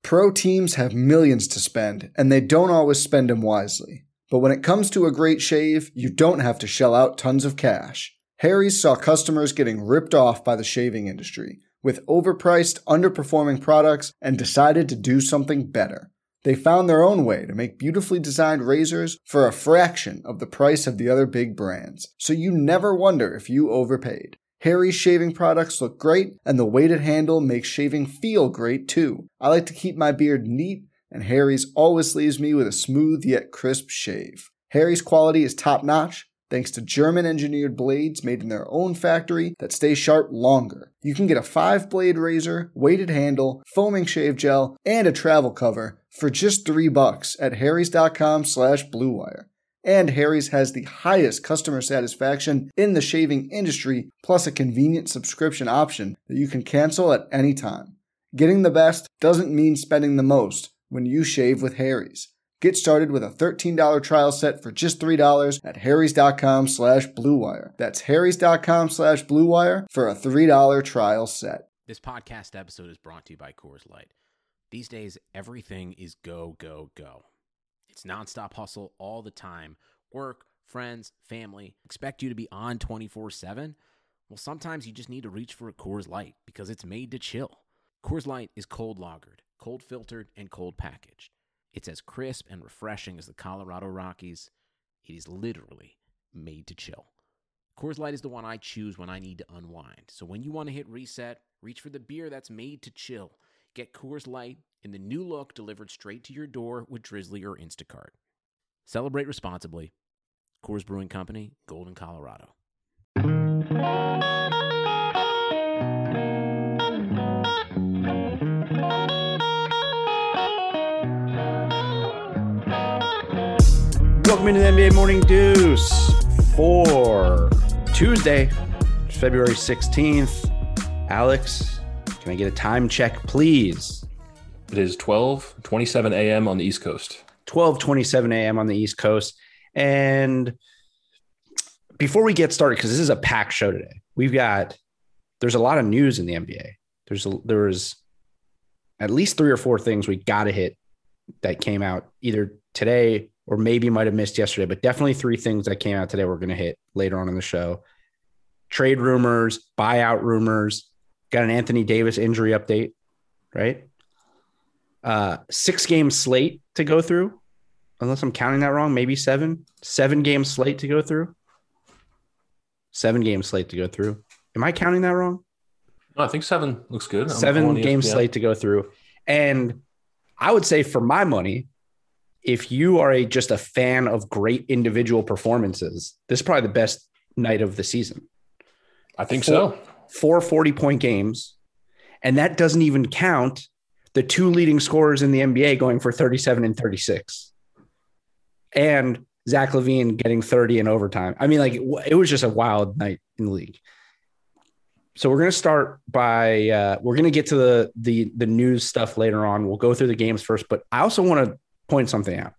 Pro teams have millions to spend, and they don't always spend them wisely. But when it comes to a great shave, you don't have to shell out tons of cash. Harry's saw customers getting ripped off by the shaving industry with overpriced, underperforming products and decided to do something better. They found their own way to make beautifully designed razors for a fraction of the price of the other big brands, so you never wonder if you overpaid. Harry's shaving products look great, and the weighted handle makes shaving feel great too. I like to keep my beard neat, and Harry's always leaves me with a smooth yet crisp shave. Harry's quality is top-notch, thanks to German-engineered blades made in their own factory that stay sharp longer. You can get a 5-blade razor, weighted handle, foaming shave gel, and a travel cover for just $3 at harrys.com/bluewire. And Harry's has the highest customer satisfaction in the shaving industry, plus a convenient subscription option that you can cancel at any time. Getting the best doesn't mean spending the most when you shave with Harry's. Get started with a $13 trial set for just $3 at harrys.com/bluewire. That's harrys.com/bluewire for a $3 trial set. This podcast episode is brought to you by Coors Light. These days, everything is go, go, go. It's nonstop hustle all the time. Work, friends, family, expect you to be on 24/7. Well, sometimes you just need to reach for a Coors Light because it's made to chill. Coors Light is cold lagered, cold filtered, and cold packaged. It's as crisp and refreshing as the Colorado Rockies. It is literally made to chill. Coors Light is the one I choose when I need to unwind. So when you want to hit reset, reach for the beer that's made to chill. Get Coors Light in the new look delivered straight to your door with Drizzly or Instacart. Celebrate responsibly. Coors Brewing Company, Golden, Colorado. Welcome into the NBA Morning Deuce for Tuesday, February 16th. Alex, can I get a time check, please? It is 12:27 a.m. on the East Coast. 12:27 a.m. on the East Coast. And before we get started, because this is a packed show today, there's a lot of news in the NBA. There's at least 3 or 4 things we got to hit that came out either today or maybe might have missed yesterday, but definitely 3 things that came out today we're going to hit later on in the show. Trade rumors, buyout rumors, got an Anthony Davis injury update, right? 6-game slate to go through, unless I'm counting that wrong, maybe 7. 7-game slate to go through. 7-game slate to go through. Am I counting that wrong? No, I think 7 looks good. 7-game slate to go through. And I would say for my money, if you are just a fan of great individual performances, this is probably the best night of the season. I think so. 4 40-point games. And that doesn't even count the 2 leading scorers in the NBA going for 37 and 36. And Zach LaVine getting 30 in overtime. I mean, it was just a wild night in the league. So we're going to start by we're going to get to the news stuff later on. We'll go through the games first, but I also want to point something out.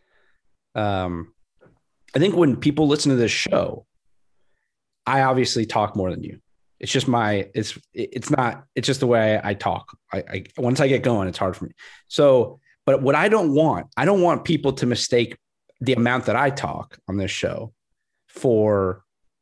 I think when people listen to this show, I obviously talk more than you. It's just it's just the way I talk. I once I get going, it's hard for me. So, but what I don't want people to mistake the amount that I talk on this show for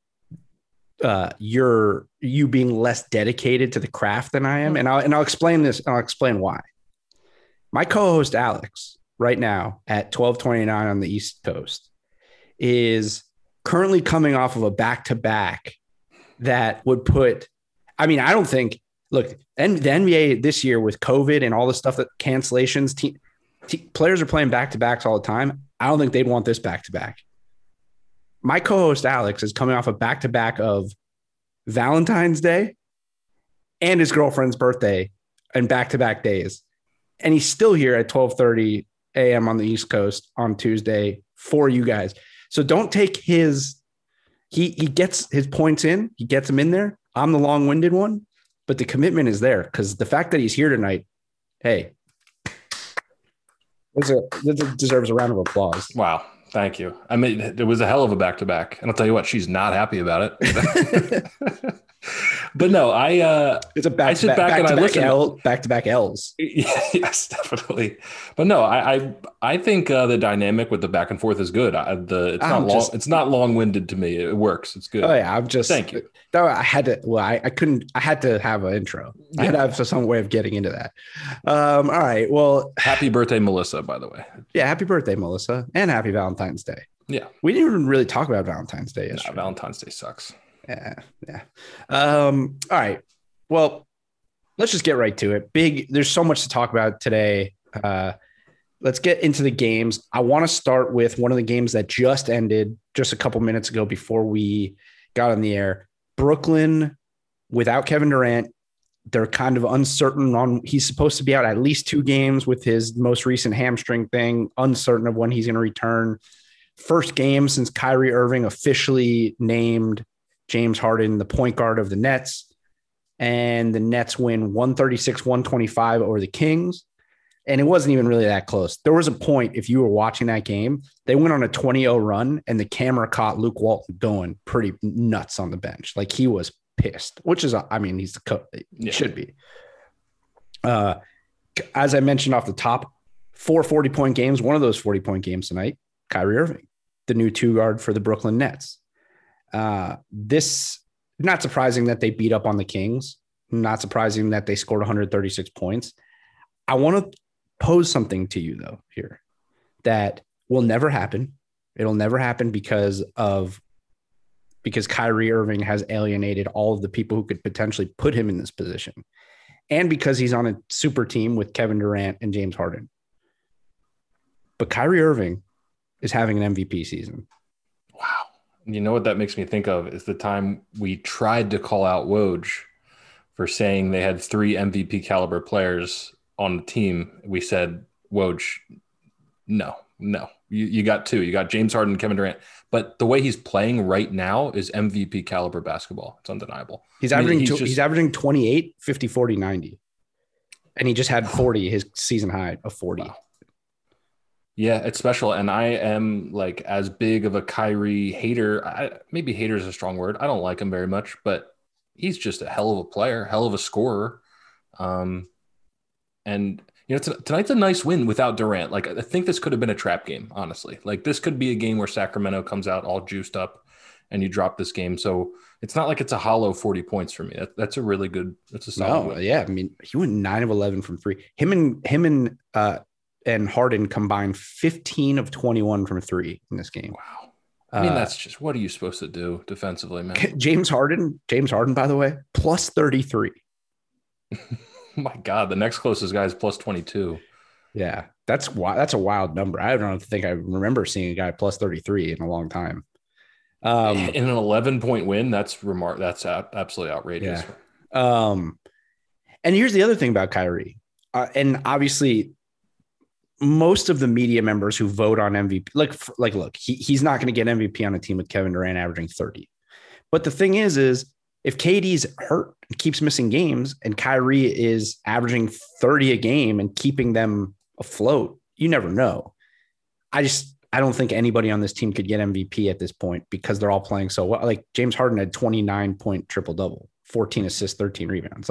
you being less dedicated to the craft than I am. And I'll explain this. I'll explain why. My co-host Alex right now at 12:29 on the East Coast is currently coming off of a back-to-back that would put, I mean, I don't think, look, and the NBA this year with COVID and all the stuff that cancellations, players are playing back-to-backs all the time. I don't think they'd want this back-to-back. My co-host Alex is coming off a back-to-back of Valentine's Day and his girlfriend's birthday and back-to-back days. And he's still here at 12:30 a.m. on the East Coast on Tuesday for you guys. So don't take he gets his points in, he gets them in there. I'm the long-winded one, but the commitment is there because the fact that he's here tonight, hey, this deserves a round of applause. Wow. Thank you. I mean, it was a hell of a back-to-back. And I'll tell you what, she's not happy about it. But no, It's a I sit back and I listen. back-to-back L's. Yes, definitely. But no, I think the dynamic with the back and forth is good. It's not long-winded to me. It works. It's good. Oh yeah, thank you. No, I had to. Well, I couldn't. I had to have an intro. Yeah. I had to have some way of getting into that. All right. Well, happy birthday, Melissa. By the way. Yeah, happy birthday, Melissa, and happy Valentine's Day. Yeah, we didn't even really talk about Valentine's Day yesterday. No, Valentine's Day sucks. Yeah. All right. Well, let's just get right to it. There's so much to talk about today. Let's get into the games. I want to start with one of the games that just ended just a couple minutes ago before we got on the air. Brooklyn, without Kevin Durant, they're kind of uncertain on, he's supposed to be out at least 2 games with his most recent hamstring thing, uncertain of when he's going to return. First game since Kyrie Irving officially named James Harden the point guard of the Nets, and the Nets win 136-125 over the Kings. And it wasn't even really that close. There was a point, if you were watching that game, they went on a 20-0 run and the camera caught Luke Walton going pretty nuts on the bench. Like he was pissed, which is, I mean, he's the coach. He should be. As I mentioned off the top, 4 40-point games. One of those 40-point games tonight, Kyrie Irving, the new 2 guard for the Brooklyn Nets. This, not surprising that they beat up on the Kings. Not surprising that they scored 136 points. I want to pose something to you though here that will never happen. It'll never happen because Kyrie Irving has alienated all of the people who could potentially put him in this position, and because he's on a super team with Kevin Durant and James Harden. But Kyrie Irving is having an MVP season. Wow. You know what that makes me think of is the time we tried to call out Woj for saying they had 3 MVP caliber players on the team. We said, Woj, no. You got 2. You got James Harden and Kevin Durant. But the way he's playing right now is MVP caliber basketball. It's undeniable. He's averaging 28, 50, 40, 90. And he just had 40, his season high of 40. Wow. Yeah, it's special. And I am like as big of a Kyrie hater. Maybe hater is a strong word. I don't like him very much, but he's just a hell of a player, hell of a scorer. And you know, tonight's a nice win without Durant. Like, I think this could have been a trap game, honestly. Like, this could be a game where Sacramento comes out all juiced up and you drop this game. So it's not like it's a hollow 40 points for me. That's a really good, that's a solid win. Yeah. I mean, he went 9 of 11 from 3. Him and Harden combined 15 of 21 from 3 in this game. Wow. I mean, that's just, what are you supposed to do defensively, man? James Harden, by the way, plus 33. Oh my God, the next closest guy is plus 22. Yeah, that's a wild number. I don't think I remember seeing a guy plus 33 in a long time. In an 11-point win, that's absolutely outrageous. Yeah. And here's the other thing about Kyrie. And obviously, most of the media members who vote on MVP, look, he's not going to get MVP on a team with Kevin Durant averaging 30. But the thing is if KD's hurt and keeps missing games and Kyrie is averaging 30 a game and keeping them afloat, you never know. I don't think anybody on this team could get MVP at this point because they're all playing so well. Like James Harden had 29-point triple-double, 14 assists, 13 rebounds.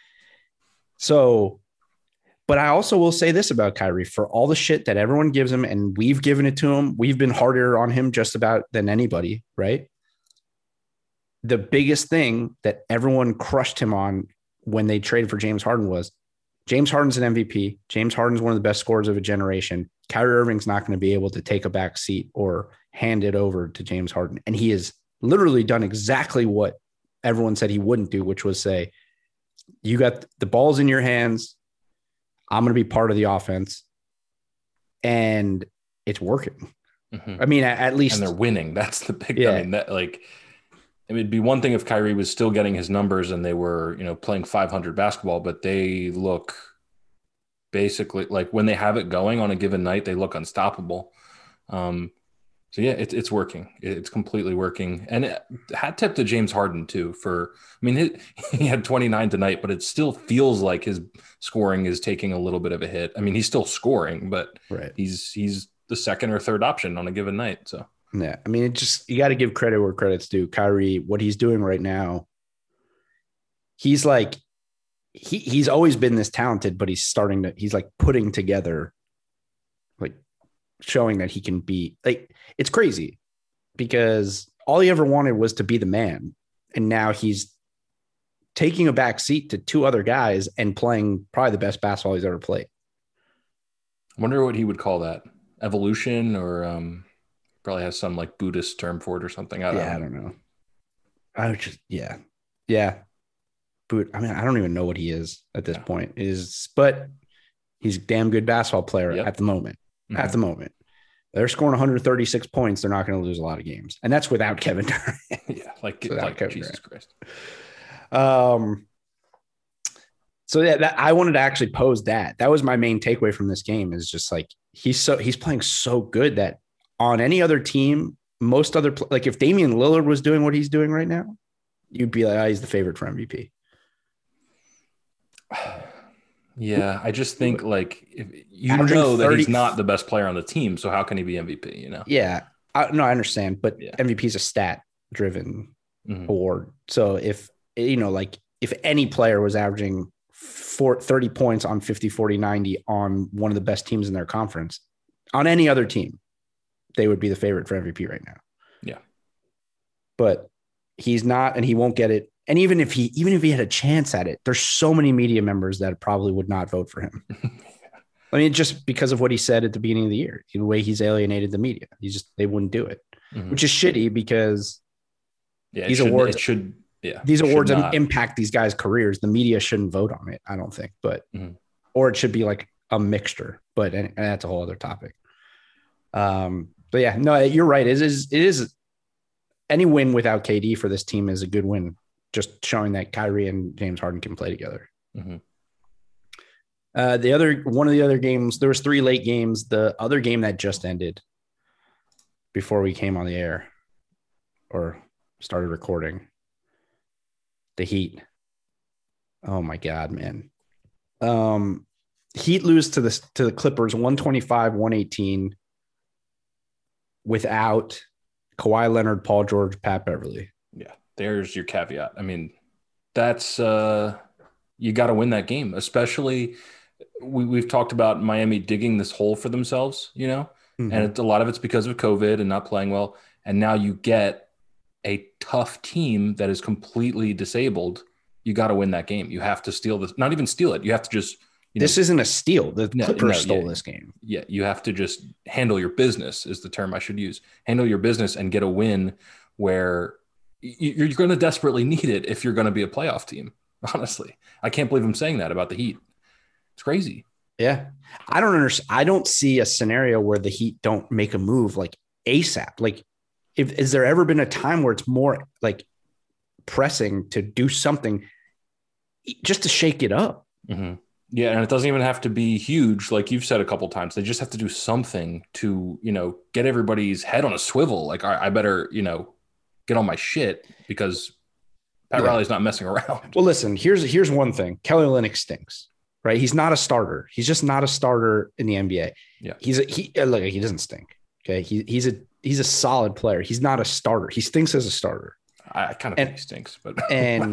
But I also will say this about Kyrie, for all the shit that everyone gives him, and we've given it to him, we've been harder on him just about than anybody, right? The biggest thing that everyone crushed him on when they traded for James Harden was James Harden's an MVP. James Harden's one of the best scorers of a generation. Kyrie Irving's not going to be able to take a back seat or hand it over to James Harden. And he has literally done exactly what everyone said he wouldn't do, which was say, you got the balls in your hands. I'm going to be part of the offense. And it's working. Mm-hmm. I mean, at least. And they're winning. That's the big, yeah. I mean, it'd be one thing if Kyrie was still getting his numbers and they were, playing 500 basketball, but they look basically like when they have it going on a given night, they look unstoppable. So yeah, it's working. It's completely working. And hat tip to James Harden too he had 29 tonight, but it still feels like his scoring is taking a little bit of a hit. I mean, he's still scoring, but right. He's the second or third option on a given night. So. Yeah, I mean, you got to give credit where credit's due. Kyrie, what he's doing right now he's like, he's always been this talented, but he's like putting together, like showing that he can be like, it's crazy because all he ever wanted was to be the man. And now he's taking a back seat to two other guys and playing probably the best basketball he's ever played. I wonder what he would call that. Evolution, or probably has some like Buddhist term for it or something. I don't know. I would just, yeah. But I mean, I don't even know what he is at this point but he's a damn good basketball player at the moment. Mm-hmm. At the moment, they're scoring 136 points. They're not going to lose a lot of games. And that's without Kevin Durant. Yeah. Like Jesus Christ. So yeah, I wanted to actually pose that. That was my main takeaway from this game, is just like, he's playing so good that on any other team, most other, like if Damian Lillard was doing what he's doing right now, you'd be like, he's the favorite for MVP. Yeah. I just think like, if you know that he's not the best player on the team, so how can he be MVP, you know? Yeah. I understand, but MVP is a stat driven award. So if, you know, like if any player was averaging 30 points on 50, 40, 90 on one of the best teams in their conference, on any other team, they would be the favorite for MVP right now. Yeah. But he's not, and he won't get it. And even if he had a chance at it, there's so many media members that probably would not vote for him. I mean, just because of what he said at the beginning of the year, the way he's alienated the media, they wouldn't do it, which is shitty because these awards impact these guys' careers. The media shouldn't vote on it, I don't think, but, or it should be like a mixture, but and that's a whole other topic. But yeah, no, you're right. It is any win without KD for this team is a good win. Just showing that Kyrie and James Harden can play together. Mm-hmm. One of the other games, there was 3 late games. The other game that just ended before we came on the air or started recording, the Heat. Oh my God, man. Heat lose to the Clippers 125-118 without Kawhi Leonard, Paul George, Pat Beverly. Yeah, there's your caveat. I mean, that's you got to win that game, especially we've talked about Miami digging this hole for themselves, you know, and a lot of it's because of COVID and not playing well. And now you get a tough team that is completely disabled. You got to win that game. You have to steal this, not even steal it. You have to just, this isn't a steal. The Clippers stole this game. Yeah. You have to just handle your business is the term I should use. Handle your business and get a win where you're going to desperately need it if you're going to be a playoff team. Honestly, I can't believe I'm saying that about the Heat. It's crazy. Yeah. I don't understand. I don't see a scenario where the Heat don't make a move like ASAP. Like, is there ever been a time where it's more like pressing to do something just to shake it up? Mm-hmm. Yeah. And it doesn't even have to be huge. Like you've said a couple of times, they just have to do something to, you know, get everybody's head on a swivel. Like, all right, I better, you know, get on my shit because Pat Riley's not messing around. Well, listen, here's one thing. Kelly Olynyk stinks, right? He's not a starter. He's just not a starter in the NBA. Yeah. He doesn't stink. Okay. He's a solid player. He's not a starter. He stinks as a starter. I kind of think he stinks, but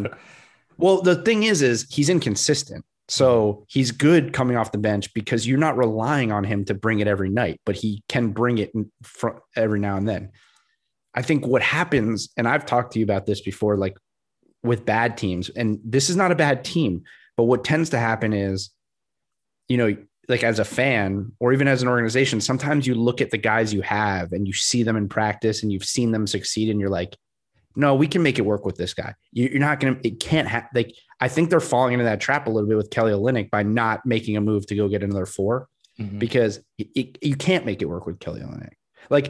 well, the thing is he's inconsistent. So he's good coming off the bench because you're not relying on him to bring it every night, but he can bring it every now and then. I think what happens, and I've talked to you about this before, like with bad teams, and this is not a bad team, but what tends to happen is, you know, like as a fan or even as an organization, sometimes you look at the guys you have and you see them in practice and you've seen them succeed and you're like, no, we can make it work with this guy. You're not going to, it can't have, like, I think they're falling into that trap a little bit with Kelly Olynyk by not making a move to go get another 4 because you can't make it work with Kelly Olynyk. Like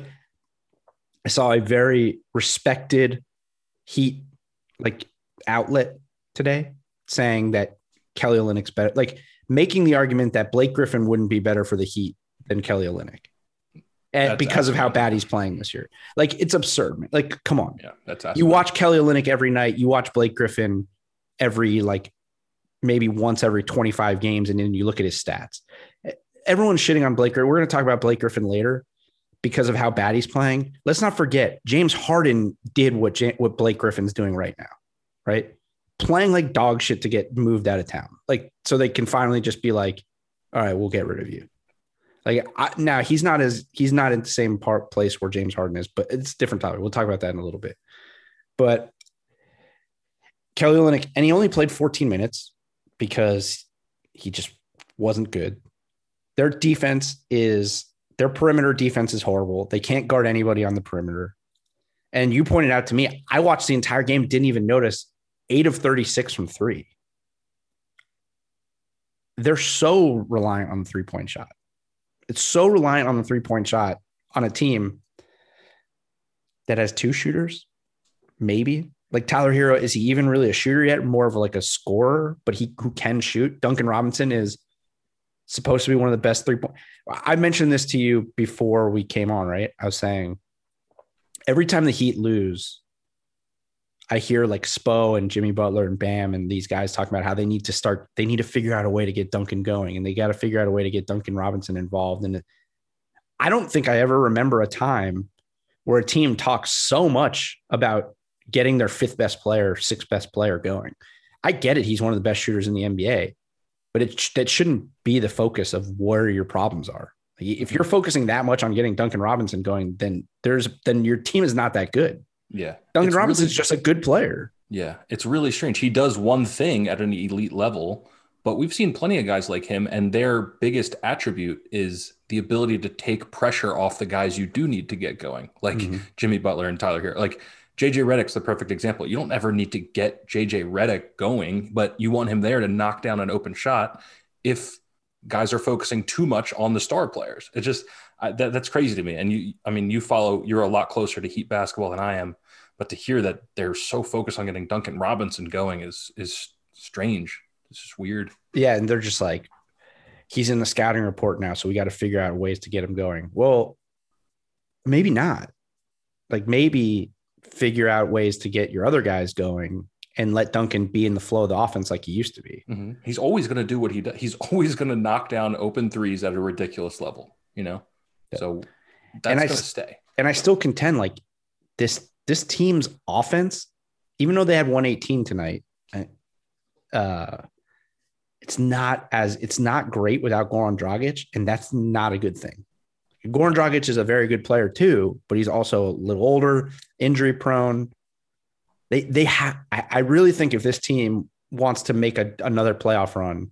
I saw a very respected Heat like outlet today saying that Kelly Olynyk's better, like making the argument that Blake Griffin wouldn't be better for the Heat than Kelly Olynyk. And because of how bad he's playing this year. Like it's absurd, man. Like, come on. Yeah, that's you watch Kelly Olynyk every night. You watch Blake Griffin every, like maybe once every 25 games. And then you look at his stats. Everyone's shitting on Blake Griffin. We're going to talk about Blake Griffin later because of how bad he's playing. Let's not forget James Harden did what Blake Griffin's doing right now. Right. playing like dog shit to get moved out of town. Like, so they can finally just be like, all right, we'll get rid of you. Like now he's not in the same place where James Harden is, but it's a different topic. We'll talk about that in a little bit. But Kelly Olynyk, and he only played 14 minutes because he just wasn't good. Their perimeter defense is horrible. They can't guard anybody on the perimeter. And you pointed out to me, I watched the entire game, didn't even notice 8 of 36 from 3. They're so reliant on the 3-point shot. It's so reliant on the 3-point shot on a team that has 2 shooters, maybe. Like Tyler Hero, is he even really a shooter yet? More of like a scorer, but who can shoot. Duncan Robinson is supposed to be one of the best 3-point. I mentioned this to you before we came on, right? I was saying every time the Heat lose, I hear like Spo and Jimmy Butler and Bam and these guys talking about how they need to figure out a way to get Duncan going, and they got to figure out a way to get Duncan Robinson involved. And I don't think I ever remember a time where a team talks so much about getting their 5th best player, 6th best player going. I get it. He's one of the best shooters in the NBA, but that shouldn't be the focus of where your problems are. If you're focusing that much on getting Duncan Robinson going, then your team is not that good. Yeah. Duncan Robinson is just a good player. Yeah. It's really strange. He does one thing at an elite level, but we've seen plenty of guys like him, and their biggest attribute is the ability to take pressure off the guys you do need to get going, like Jimmy Butler and Tyler Hero. Like JJ Redick's the perfect example. You don't ever need to get JJ Redick going, but you want him there to knock down an open shot if guys are focusing too much on the star players. It just that's crazy to me. And you're a lot closer to Heat basketball than I am, but to hear that they're so focused on getting Duncan Robinson going is strange. It's just weird. Yeah, and they're just like, he's in the scouting report now, so we got to figure out ways to get him going. Well, maybe not. Like maybe figure out ways to get your other guys going and let Duncan be in the flow of the offense like he used to be. Mm-hmm. He's always going to do what he does. He's always going to knock down open threes at a ridiculous level, Yeah. So that's going to stay. And I still contend like this team's offense, even though they had 118 tonight, it's not great without Goran Dragic, and that's not a good thing. Goran Dragic is a very good player too, but he's also a little older, injury prone. I really think if this team wants to make another playoff run,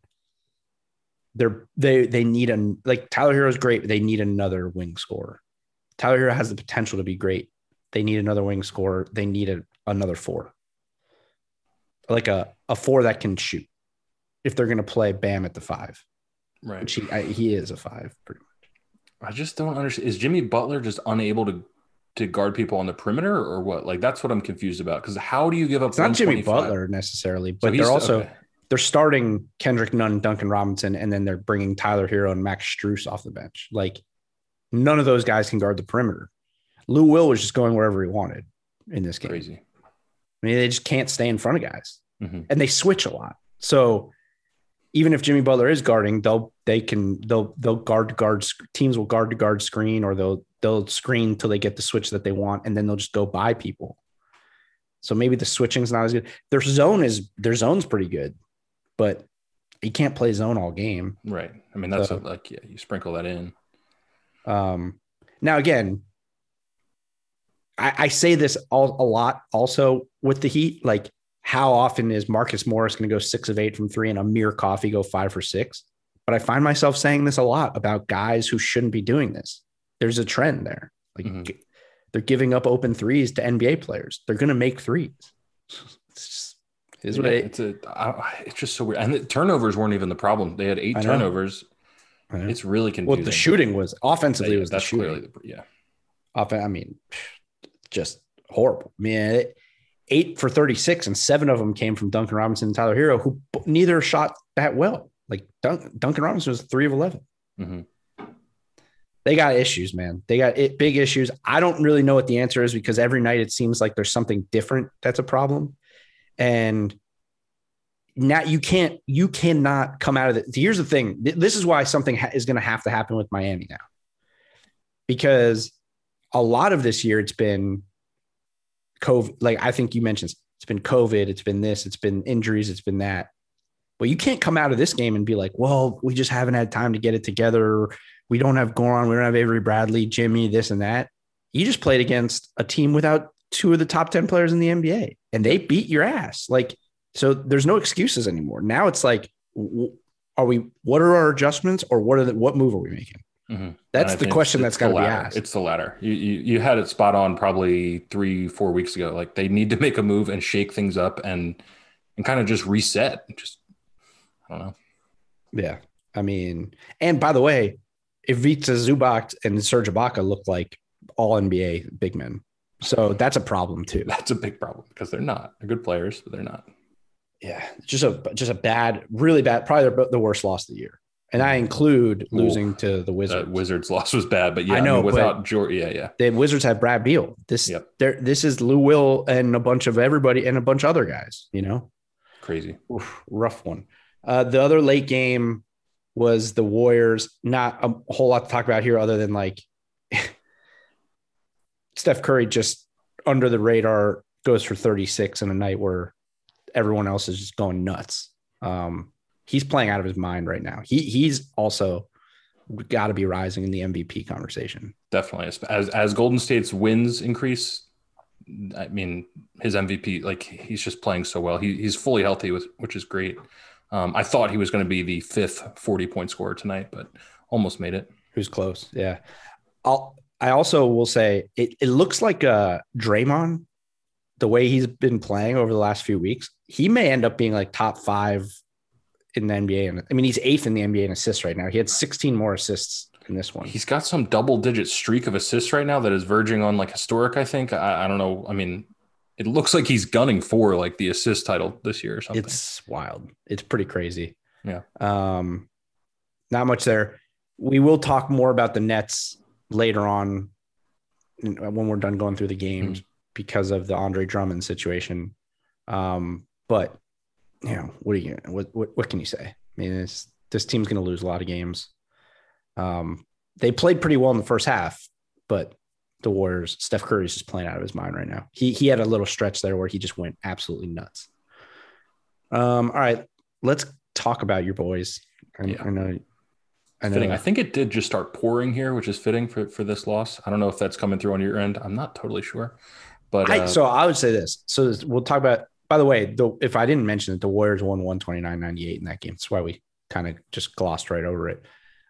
they need like Tyler Hero is great, but they need another wing scorer. Tyler Hero has the potential to be great. They need another wing scorer. They need another 4, like a 4 that can shoot. If they're going to play Bam at the 5, right? Which he is a 5, pretty much. I just don't understand. Is Jimmy Butler just unable to guard people on the perimeter, or what? Like that's what I'm confused about. Because how do you give up? It's not Jimmy Butler necessarily, but they're starting Kendrick Nunn, Duncan Robinson, and then they're bringing Tyler Hero and Max Strus off the bench. Like none of those guys can guard the perimeter. Lou Will was just going wherever he wanted in this game. Crazy. I mean, they just can't stay in front of guys, and they switch a lot. So even if Jimmy Butler is guarding, they'll guard teams will guard screen, or they'll screen till they get the switch that they want, and then they'll just go by people. So maybe the switching's not as good. Their zone's pretty good, but you can't play zone all game. Right. I mean, that's you sprinkle that in. Now again, I say this a lot also with the Heat, like how often is Marcus Morris going to go 6 of 8 from 3 and Amir Coffey go 5 for 6? But I find myself saying this a lot about guys who shouldn't be doing this. There's a trend there. Like they're giving up open threes to NBA players. They're going to make threes. It's just so weird. And the turnovers weren't even the problem. They had 8 turnovers. It's really confusing. Well, the shooting was offensively was the shooting. Clearly, I mean, just horrible. I mean, 8 for 36, and 7 of them came from Duncan Robinson and Tyler Hero, who neither shot that well. Like Duncan Robinson was 3 of 11. They got issues, man. They got big issues. I don't really know what the answer is, because every night it seems like there's something different that's a problem. And now you cannot come out of it. Here's the thing. This is why something is going to have to happen with Miami now, because a lot of this year it's been COVID. Like I think you mentioned, It's been COVID. It's been this. It's been injuries. It's been that. But you can't come out of this game and be like, well, we just haven't had time to get it together. We don't have Goran. We don't have Avery Bradley, Jimmy, this and that. You just played against a team without 2 of the top 10 players in the NBA, and they beat your ass. Like, so there's no excuses anymore. Now it's like, what are our adjustments, or what move are we making? Mm-hmm. That's the question that's got to be asked. It's the latter. You had it spot on probably 3-4 weeks ago. Like, they need to make a move and shake things up and kind of just reset. Just, I don't know. Yeah. I mean, and by the way, Ivica Zubac and Serge Ibaka look like all NBA big men. So that's a problem too. That's a big problem because they're not. They're good players, but they're not. Yeah. Just a bad, really bad, probably the worst loss of the year. And I include losing to the Wizards. Wizards loss was bad, but yeah, I know, without Jordan, yeah. The Wizards had Brad Beal. This is Lou Will and a bunch of everybody and a bunch of other guys, you know? Crazy. Oof, rough one. The other late game was the Warriors. Not a whole lot to talk about here other than like Steph Curry just under the radar goes for 36 in a night where everyone else is just going nuts. He's playing out of his mind right now. He's also got to be rising in the MVP conversation. Definitely. As Golden State's wins increase, I mean, his MVP, like, he's just playing so well. He's fully healthy, which is great. I thought he was going to be the 5th 40-point scorer tonight, but almost made it. Who's close. Yeah. I also will say it looks like Draymond, the way he's been playing over the last few weeks, he may end up being like top 5 in the NBA. And I mean, he's 8th in the NBA in assists right now. He had 16 more assists in this one. He's got some double-digit streak of assists right now that is verging on like historic, I think. I don't know. I mean, it looks like he's gunning for like the assist title this year or something. It's wild. It's pretty crazy. Yeah. Not much there. We will talk more about the Nets later on when we're done going through the games because of the Andre Drummond situation. But you know, what can you say? I mean, this team's going to lose a lot of games. They played pretty well in the first half, but the Warriors, Steph Curry's just playing out of his mind right now. He had a little stretch there where he just went absolutely nuts. All right, let's talk about your boys. I know. I think it did just start pouring here, which is fitting for this loss. I don't know if that's coming through on your end. I'm not totally sure, but so I would say this. So we'll talk about. By the way, if I didn't mention it, the Warriors won 129-98 in that game. That's why we kind of just glossed right over it.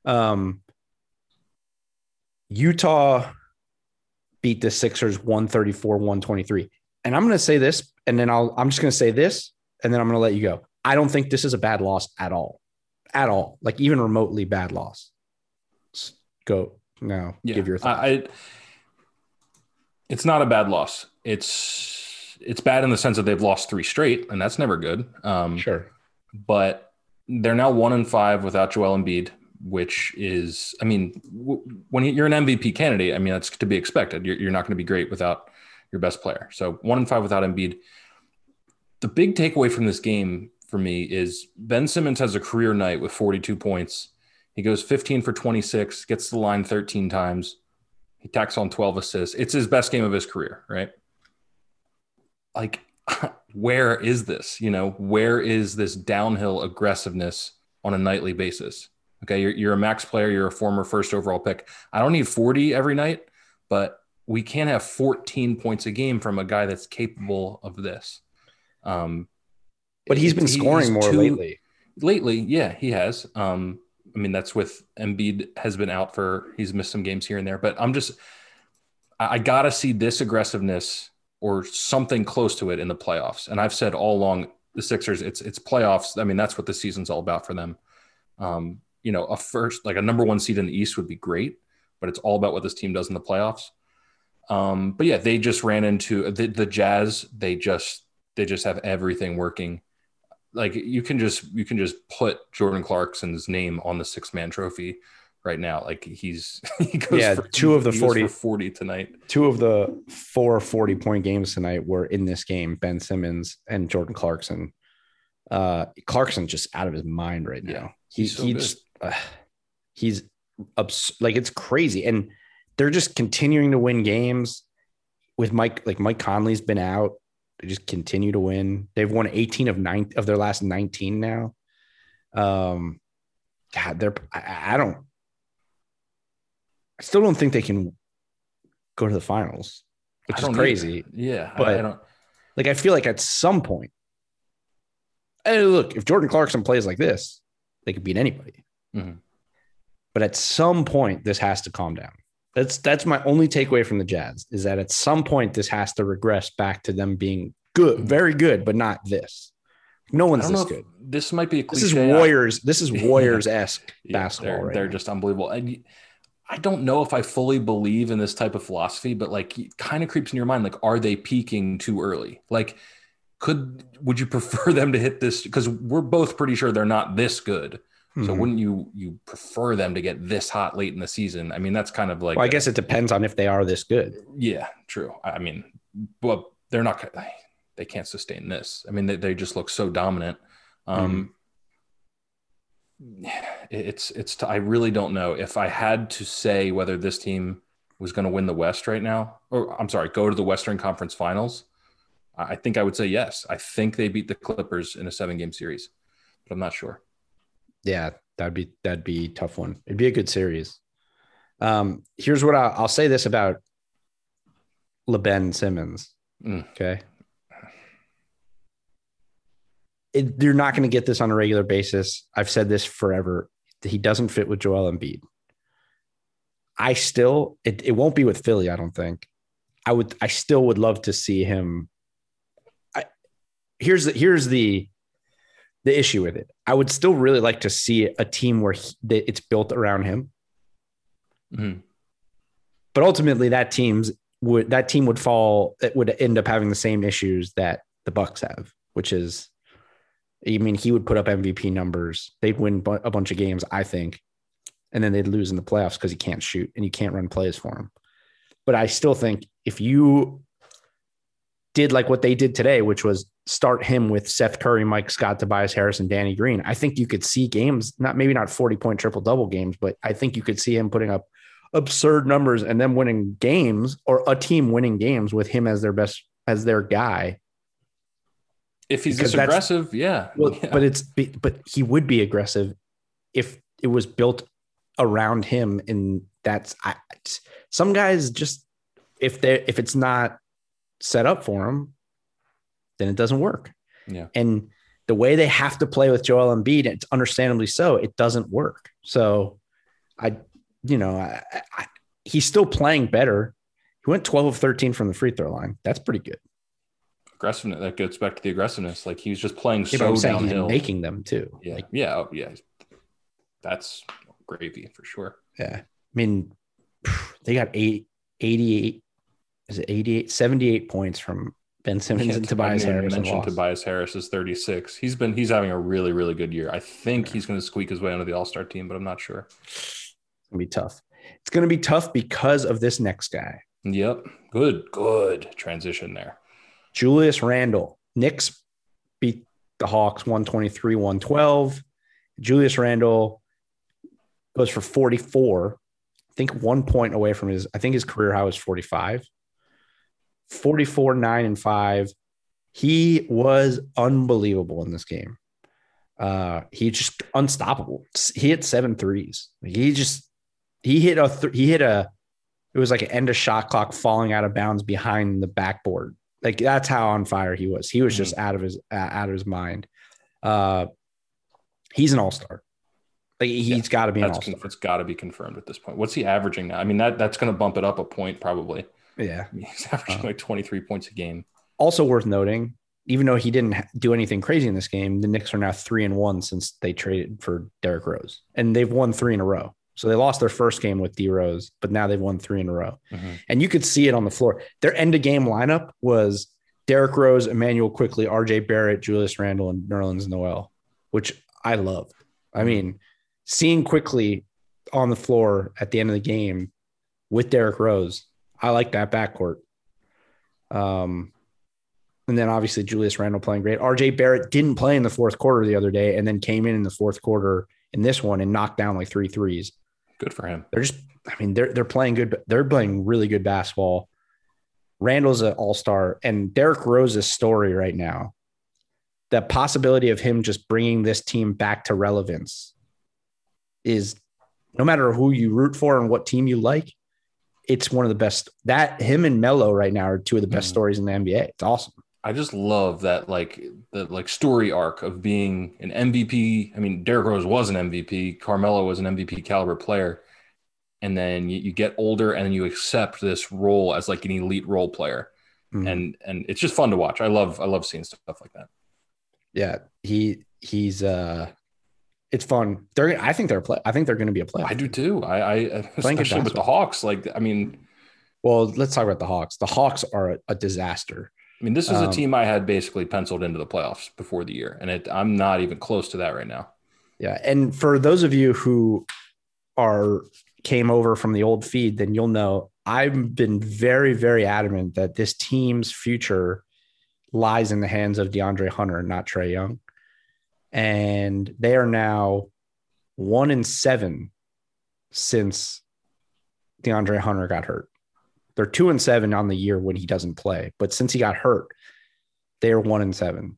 Utah beat the Sixers 134-123. And I'm going to say this, and then I'm just going to say this, and then I'm going to let you go. I don't think this is a bad loss at all. At all. Like even remotely bad loss. Go now. Yeah, give your thoughts. It's not a bad loss. It's bad in the sense that they've lost 3 straight, and that's never good. Sure. But they're now 1-5 without Joel Embiid, which is, I mean, when you're an MVP candidate, I mean, that's to be expected. You're not going to be great without your best player. So 1-5 without Embiid. The big takeaway from this game for me is Ben Simmons has a career night with 42 points. He goes 15 for 26, gets to the line 13 times. He tacks on 12 assists. It's his best game of his career, right? Like, where is this? You know, where is this downhill aggressiveness on a nightly basis? Okay, you're a max player. You're a former first overall pick. I don't need 40 every night, but we can't have 14 points a game from a guy that's capable of this. But he's been scoring more lately. Lately, yeah, he has. I mean, that's with Embiid has been out he's missed some games here and there. But I got to see this aggressiveness or something close to it in the playoffs. And I've said all along, the Sixers, it's playoffs. I mean, that's what the season's all about for them. You know, a number 1 seed in the East would be great, but it's all about what this team does in the playoffs. But yeah, they just ran into the Jazz. They just have everything working. Like you can just put Jordan Clarkson's name on the 6-man trophy right now. Like he goes for 40 tonight. 2 of the 4 40-point games tonight were in this game. Ben Simmons and Jordan Clarkson. Clarkson just out of his mind right now. He's like, it's crazy. And they're just continuing to win games with Mike. Like Mike Conley's been out. They just continue to win. They've won 18 of their last 19 now. God, I still don't think they can go to the finals, which is crazy. Either. Yeah. But I don't like, I feel like at some point, hey, look, if Jordan Clarkson plays like this, they could beat anybody. Mm-hmm. But at some point, this has to calm down. That's my only takeaway from the Jazz, is that at some point this has to regress back to them being good, very good, but not this. No one's this good. This might be a cliche. This is Warriors. This is Warriors-esque basketball. They're just unbelievable. And I don't know if I fully believe in this type of philosophy, but like, it kind of creeps in your mind. Like, are they peaking too early? Like, would you prefer them to hit this? Because we're both pretty sure they're not this good. So wouldn't you prefer them to get this hot late in the season? I mean, that's kind of like, well, I guess it depends on if they are this good. Yeah, true. I mean, but they're not, they can't sustain this. I mean, they just look so dominant. I really don't know. If I had to say whether this team was going to win the West right now, or I'm sorry, go to the Western Conference Finals, I think I would say yes. I think they beat the Clippers in a 7-game series, but I'm not sure. Yeah, that'd be a tough one. It'd be a good series. Here's what I'll say this about LeBen Simmons. Okay. You're not going to get this on a regular basis. I've said this forever. He doesn't fit with Joel Embiid. It won't be with Philly, I don't think. I still would love to see him. Here's the issue with it. I would still really like to see a team where it's built around him. Mm-hmm. But ultimately that team would end up having the same issues that the Bucks have, which is, I mean, he would put up MVP numbers. They'd win a bunch of games, I think, and then they'd lose in the playoffs because he can't shoot and you can't run plays for him. But I still think if you did like what they did today, which was start him with Seth Curry, Mike Scott, Tobias Harris, and Danny Green, I think you could see games, maybe not 40-point triple-double games, but I think you could see him putting up absurd numbers and then winning games, or a team winning games with him as their guy. If he's this aggressive, yeah. Well, yeah. But he would be aggressive if it was built around him. And some guys just, if it's not set up for him, then it doesn't work. Yeah. And the way they have to play with Joel Embiid, it's understandably so, it doesn't work. So he's still playing better. He went 12 of 13 from the free throw line. That's pretty good. Aggressiveness, that goes back to the aggressiveness. Like, he was just playing so downhill. He's making them too. Yeah. That's gravy for sure. Yeah. I mean, they got 88. Is it 88? 78 points from Ben Simmons and Tobias Harris. You mentioned Tobias Harris is 36. He's having a really, really good year. I think he's going to squeak his way onto the All-Star team, but I'm not sure. It's going to be tough. It's going to be tough because of this next guy. Yep. Good transition there. Julius Randle. Knicks beat the Hawks 123-112. Julius Randle goes for 44. I think 1 point away from his career high was 45. 44, 9, and 5. He was unbelievable in this game. He just unstoppable. He hit 7 threes. It was like an end of shot clock falling out of bounds behind the backboard. Like, that's how on fire he was. He was just out of his mind. He's an all-star. Like, he's got to be an all-star. It's got to be confirmed at this point. What's he averaging now? I mean, that's going to bump it up a point probably. Yeah. He's averaging like 23 points a game. Also worth noting, even though he didn't do anything crazy in this game, the Knicks are now 3-1 since they traded for Derrick Rose. And they've won 3 in a row. So they lost their first game with D Rose, but now they've won 3 in a row. Mm-hmm. And you could see it on the floor. Their end-of-game lineup was Derrick Rose, Emmanuel Quickley, RJ Barrett, Julius Randle, and Nerlens Noel, which I loved. I mean, seeing Quickley on the floor at the end of the game with Derrick Rose, I like that backcourt. And then obviously Julius Randle playing great. RJ Barrett didn't play in the fourth quarter the other day and then came in the fourth quarter in this one and knocked down like 3 threes. Good for him. They're playing good. They're playing really good basketball. Randall's an all-star, and Derrick Rose's story right now, the possibility of him just bringing this team back to relevance is, no matter who you root for and what team you like, it's one of the best. That him and Melo right now are two of the best stories in the NBA. It's awesome. I just love that, like, the story arc of being an MVP. I mean, Derrick Rose was an MVP. Carmelo was an MVP caliber player. And then you get older and then you accept this role as like an elite role player. And it's just fun to watch. I love seeing stuff like that. Yeah. He's it's fun. I think they're going to be a player. I do too. I especially with the Hawks. Like, I mean, well, let's talk about the Hawks. The Hawks are a disaster. I mean, this is a team I had basically penciled into the playoffs before the year, and I'm not even close to that right now. Yeah. And for those of you who came over from the old feed, then you'll know I've been very, very adamant that this team's future lies in the hands of DeAndre Hunter, not Trae Young. And they are now 1-7 since DeAndre Hunter got hurt. They're 2-7 on the year when he doesn't play, but since he got hurt, they are 1-7.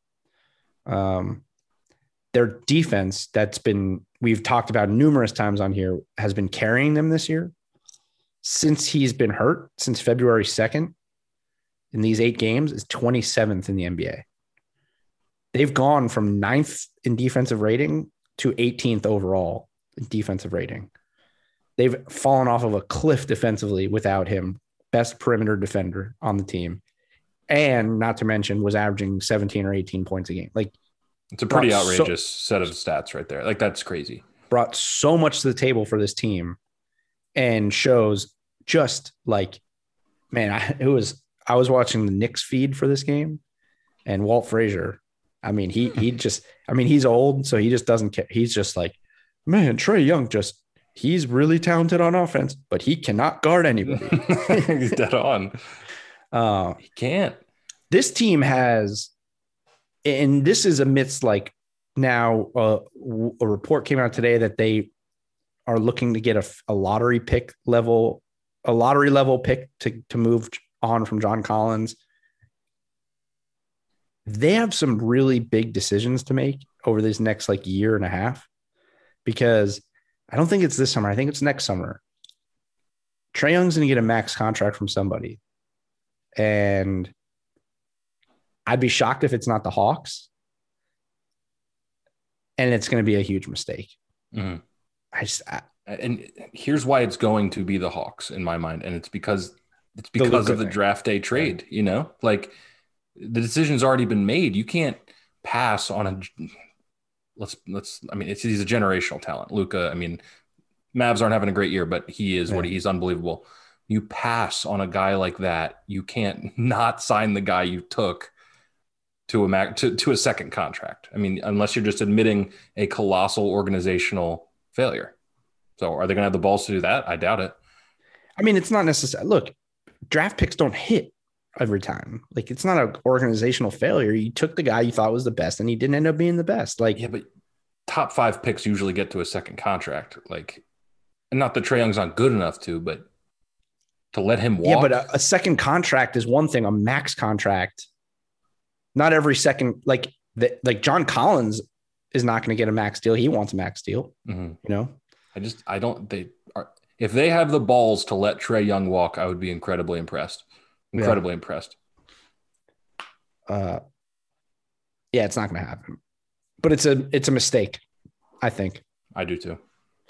Their defense we've talked about numerous times on here, has been carrying them this year. Since he's been hurt, since February 2nd, in these 8 games, is 27th in the NBA. They've gone from 9th in defensive rating to 18th overall in defensive rating. They've fallen off of a cliff defensively without him, best perimeter defender on the team. And not to mention was averaging 17 or 18 points a game. Like, it's a pretty outrageous set of stats right there. Like, that's crazy. Brought so much to the table for this team and shows just like, man, I was watching the Knicks feed for this game, and Walt Frazier, I mean, he's old, so he just doesn't care. He's just like, man, Trae Young he's really talented on offense, but he cannot guard anybody. He's dead on. He can't. This team has, and this is amidst like now a report came out today that they are looking to get a lottery level pick to move on from John Collins. They have some really big decisions to make over this next like year and a half, because I don't think it's this summer. I think it's next summer. Trae Young's going to get a max contract from somebody. And I'd be shocked if it's not the Hawks. And it's going to be a huge mistake. Mm-hmm. And here's why it's going to be the Hawks in my mind. And it's because of the draft day trade, you know, like the decision's already been made. You can't pass on he's a generational talent. Luka, I mean, Mavs aren't having a great year, but he's unbelievable. You pass on a guy like that, you can't not sign the guy you took to a second contract. I mean, unless you're just admitting a colossal organizational failure. So are they going to have the balls to do that? I doubt it. I mean, it's not necessary. Look, draft picks don't hit every time. Like, it's not an organizational failure. You took the guy you thought was the best and he didn't end up being the best. Like, yeah, but top 5 picks usually get to a second contract. Like, and not that Trae Young's not good enough to, but to let him walk. Yeah, but a second contract is one thing. A max contract, not every second. Like John Collins is not going to get a max deal. He wants a max deal. Mm-hmm. You know, if they have the balls to let Trae Young walk, I would be incredibly impressed. Impressed. Yeah, it's not going to happen. But it's a mistake, I think. I do too.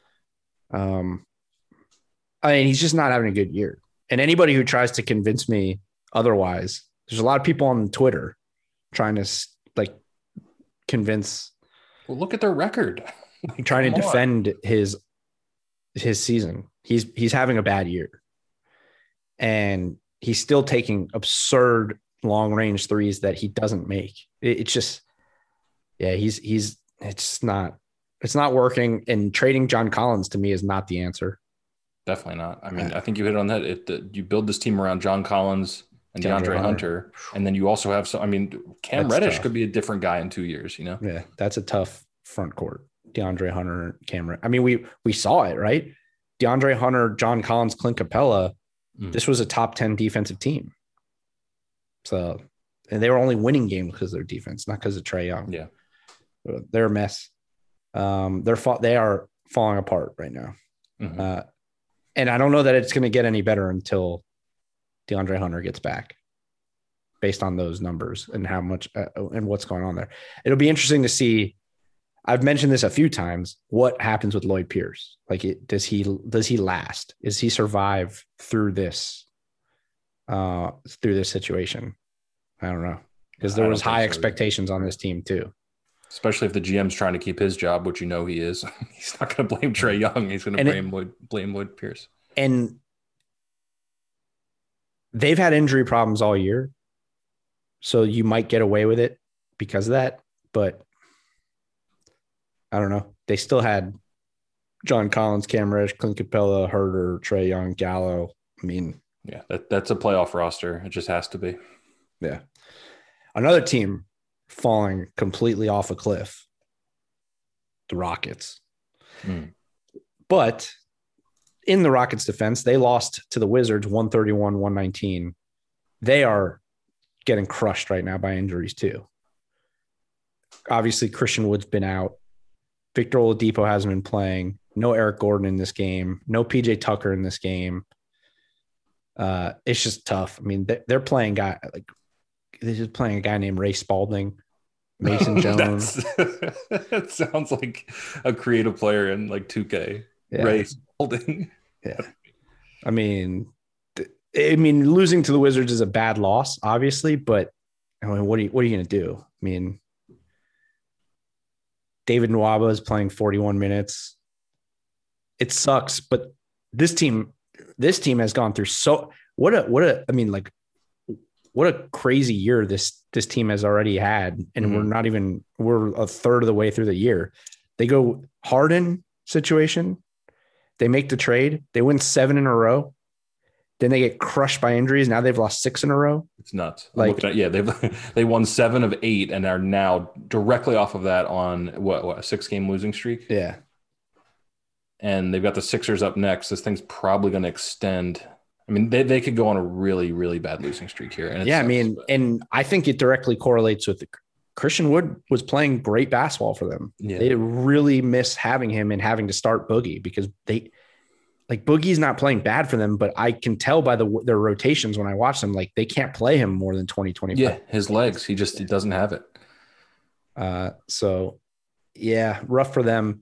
I mean, he's just not having a good year. And anybody who tries to convince me otherwise, there's a lot of people on Twitter trying to like convince. Well, look at their record. Trying to defend his season. He's having a bad year, and he's still taking absurd long range threes that he doesn't make. It's just, yeah, it's not working. And trading John Collins to me is not the answer. Definitely not. I mean, I think you hit on that. You build this team around John Collins and DeAndre Hunter, and then you also have Cam Reddish could be a different guy in 2 years, you know? Yeah, that's a tough front court. DeAndre Hunter, Cam. I mean, we saw it, right? DeAndre Hunter, John Collins, Clint Capella. This was a top 10 defensive team. So, and they were only winning games because of their defense, not because of Trae Young. Yeah. They're a mess. They are falling apart right now. Mm-hmm. And I don't know that it's going to get any better until DeAndre Hunter gets back, based on those numbers and how much and what's going on there. It'll be interesting to see. I've mentioned this a few times. What happens with Lloyd Pierce? Like, does he last? Is he survive through this situation? I don't know, because there was high expectations on this team too. Especially if the GM's trying to keep his job, which he is. He's not going to blame Trae Young. He's going to blame Lloyd Pierce. And they've had injury problems all year, so you might get away with it because of that. But I don't know. They still had John Collins, Cam Reddish, Clint Capella, Herter, Trae Young, Gallo. I mean, yeah, that's a playoff roster. It just has to be. Yeah. Another team falling completely off a cliff, the Rockets. But in the Rockets' defense, they lost to the Wizards 131-119. They are getting crushed right now by injuries too. Obviously, Christian Wood's been out. Victor Oladipo hasn't been playing. No Eric Gordon in this game. No PJ Tucker in this game. It's just tough. I mean, they're playing they're just playing a guy named Ray Spalding, Mason Jones. That sounds like a creative player in like 2K. Yeah. Ray Spalding. Yeah. I mean, losing to the Wizards is a bad loss, obviously, but I mean, what are you going to do? I mean, David Nwaba is playing 41 minutes. It sucks, but this team has gone through what a crazy year this team has already had. And we're a third of the way through the year. They go Harden situation. They make the trade. They win 7 in a row. Then they get crushed by injuries. Now they've lost 6 in a row. It's nuts. They won 7 of 8 and are now directly off of that on a 6-game losing streak. Yeah. And they've got the Sixers up next. This thing's probably going to extend. I mean, they could go on a really, really bad losing streak here. And and I think it directly correlates with Christian Wood was playing great basketball for them. Yeah. They really miss having him and having to start Boogie because Boogie's not playing bad for them, but I can tell by their rotations when I watch them, like they can't play him more than 20, 25. Yeah, his legs. He doesn't have it. So, yeah, rough for them.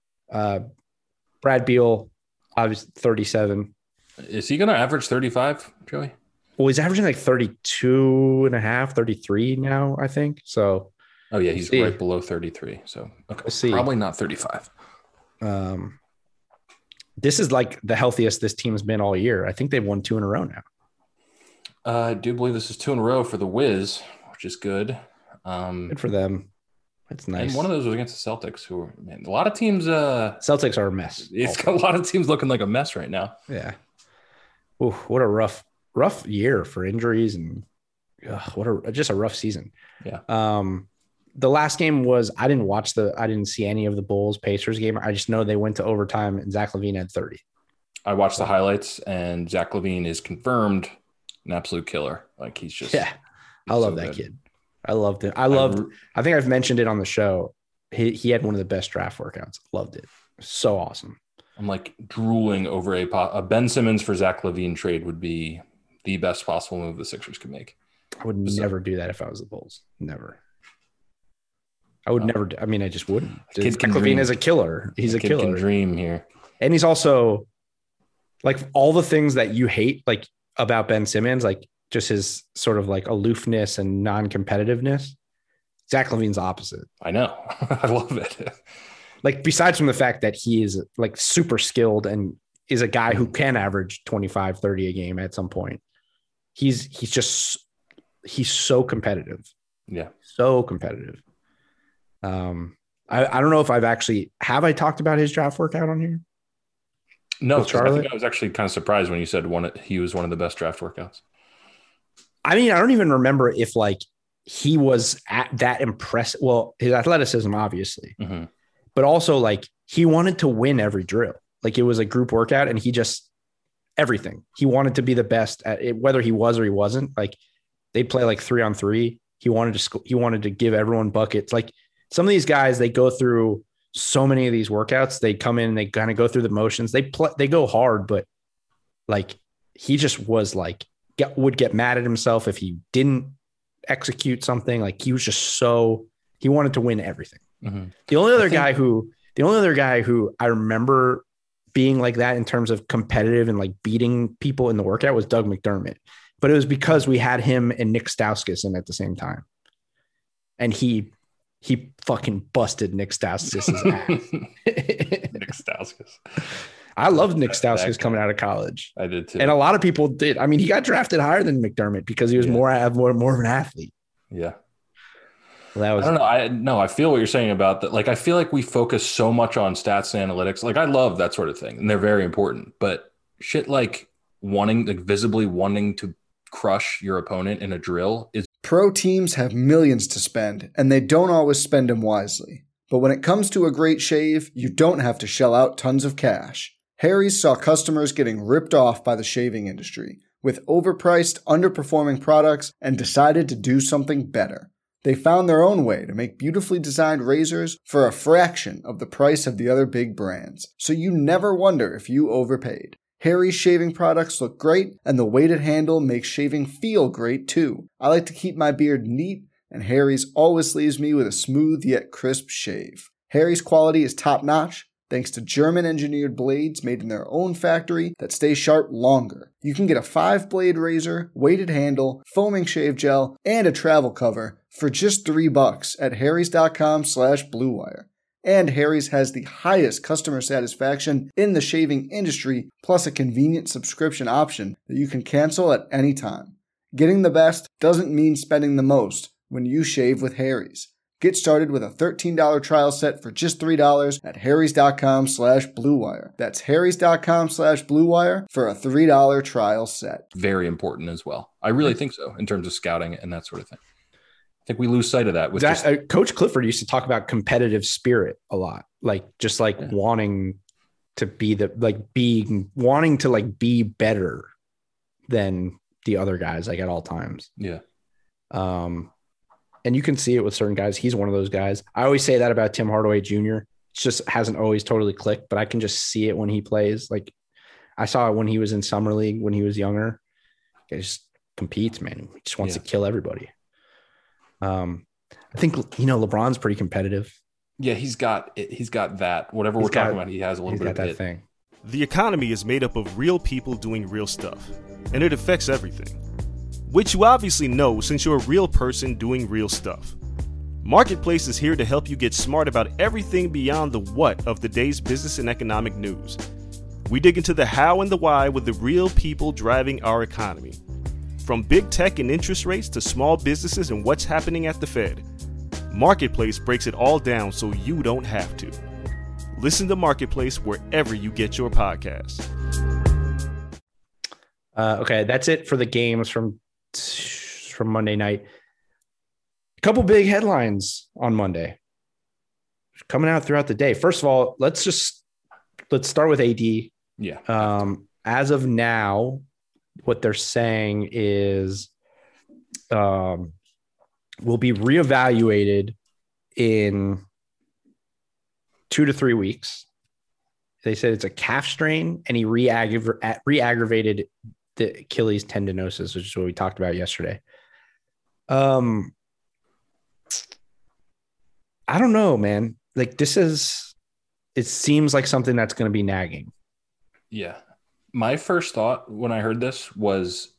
Brad Beal, obviously 37. Is he going to average 35, Joey? Well, he's averaging like 32 and a half, 33 now, I think. So, oh yeah, he's right below 33. So, okay, probably not 35. This is like the healthiest this team's been all year. I think they've won 2 in a row now. I do believe this is 2 in a row for the Wiz, which is good. Good for them. It's nice. And one of those was against the Celtics, who were, man, a lot of teams. Celtics are a mess. It's got a lot of teams looking like a mess right now. Yeah. Ooh, what a rough year for injuries and just a rough season. Yeah. The last game was I didn't see any of the Bulls Pacers game. I just know they went to overtime and Zach LaVine had 30. I watched the highlights and Zach LaVine is confirmed an absolute killer. Like he's just I love that kid. I loved it. I think I've mentioned it on the show. He had one of the best draft workouts. Loved it. So awesome. I'm like drooling over a Ben Simmons for Zach LaVine trade would be the best possible move the Sixers could make. I would never do that if I was the Bulls. Never. I would never. I mean, I just wouldn't. Zach LaVine is a killer. He's a killer. Can dream here. And he's also like all the things that you hate, like about Ben Simmons, like just his sort of like aloofness and non-competitiveness. Zach LaVine's opposite. I know. I love it. Like besides from the fact that he is like super skilled and is a guy who can average 25, 30 a game at some point. He's so competitive. Yeah. So competitive. I don't know if have I talked about his draft workout on here? No, I think I was actually kind of surprised when you said he was one of the best draft workouts. I mean, I don't even remember if like he was at that impressive. Well, his athleticism, obviously, but also like he wanted to win every drill. Like it was a group workout and everything. He wanted to be the best at it, whether he was or he wasn't. Like they'd play like 3-on-3. He wanted to give everyone buckets. Like some of these guys, they go through so many of these workouts. They come in, they kind of go through the motions. They go hard, but like he just was like would get mad at himself if he didn't execute something. Like he was just he wanted to win everything. Mm-hmm. The only other guy who I remember being like that in terms of competitive and like beating people in the workout was Doug McDermott. But it was because we had him and Nick Stauskas in at the same time. And he fucking busted Nick Stauskas' ass. Nick Stauskas. I loved Nick Stauskas coming out of college. I did too. And a lot of people did. I mean, he got drafted higher than McDermott because he was more of an athlete. Yeah. Well, I don't know. I feel what you're saying about that. Like, I feel like we focus so much on stats and analytics. Like, I love that sort of thing, and they're very important. But shit, like visibly wanting to crush your opponent in a drill is. Pro teams have millions to spend, and they don't always spend them wisely. But when it comes to a great shave, you don't have to shell out tons of cash. Harry's saw customers getting ripped off by the shaving industry with overpriced, underperforming products and decided to do something better. They found their own way to make beautifully designed razors for a fraction of the price of the other big brands, so you never wonder if you overpaid. Harry's shaving products look great, and the weighted handle makes shaving feel great too. I like to keep my beard neat, and Harry's always leaves me with a smooth yet crisp shave. Harry's quality is top-notch, thanks to German-engineered blades made in their own factory that stay sharp longer. You can get a 5-blade razor, weighted handle, foaming shave gel, and a travel cover for just $3 at harrys.com/bluewire. And Harry's has the highest customer satisfaction in the shaving industry, plus a convenient subscription option that you can cancel at any time. Getting the best doesn't mean spending the most when you shave with Harry's. Get started with a $13 trial set for just $3 at harrys.com/bluewire. That's harrys.com/bluewire for a $3 trial set. Very important as well. I really think so in terms of scouting and that sort of thing. I think we lose sight of that. With Coach Clifford used to talk about competitive spirit a lot, like just like wanting to be wanting to like be better than the other guys, like at all times. Yeah. And you can see it with certain guys. He's one of those guys. I always say that about Tim Hardaway Jr. It just hasn't always totally clicked, but I can just see it when he plays. Like I saw it when he was in summer league, when he was younger. He just competes, man. He just wants to kill everybody. I think, LeBron's pretty competitive. Yeah, he's got that. Whatever we're talking about, he has a little bit of that thing. The economy is made up of real people doing real stuff, and it affects everything. Which you obviously know since you're a real person doing real stuff. Marketplace is here to help you get smart about everything beyond the what of the day's business and economic news. We dig into the how and the why with the real people driving our economy. From big tech and interest rates to small businesses and what's happening at the Fed. Marketplace breaks it all down so you don't have to. Listen to Marketplace wherever you get your podcasts. Okay, that's it for the games from Monday night. A couple big headlines on Monday coming out throughout the day. First of all, let's start with AD. Yeah. As of now, what they're saying is will be reevaluated in 2 to 3 weeks. They said it's a calf strain, and he re-aggravated the Achilles tendinosis, which is what we talked about yesterday. I don't know, man. Like it seems like something that's going to be nagging. Yeah. My first thought when I heard this was,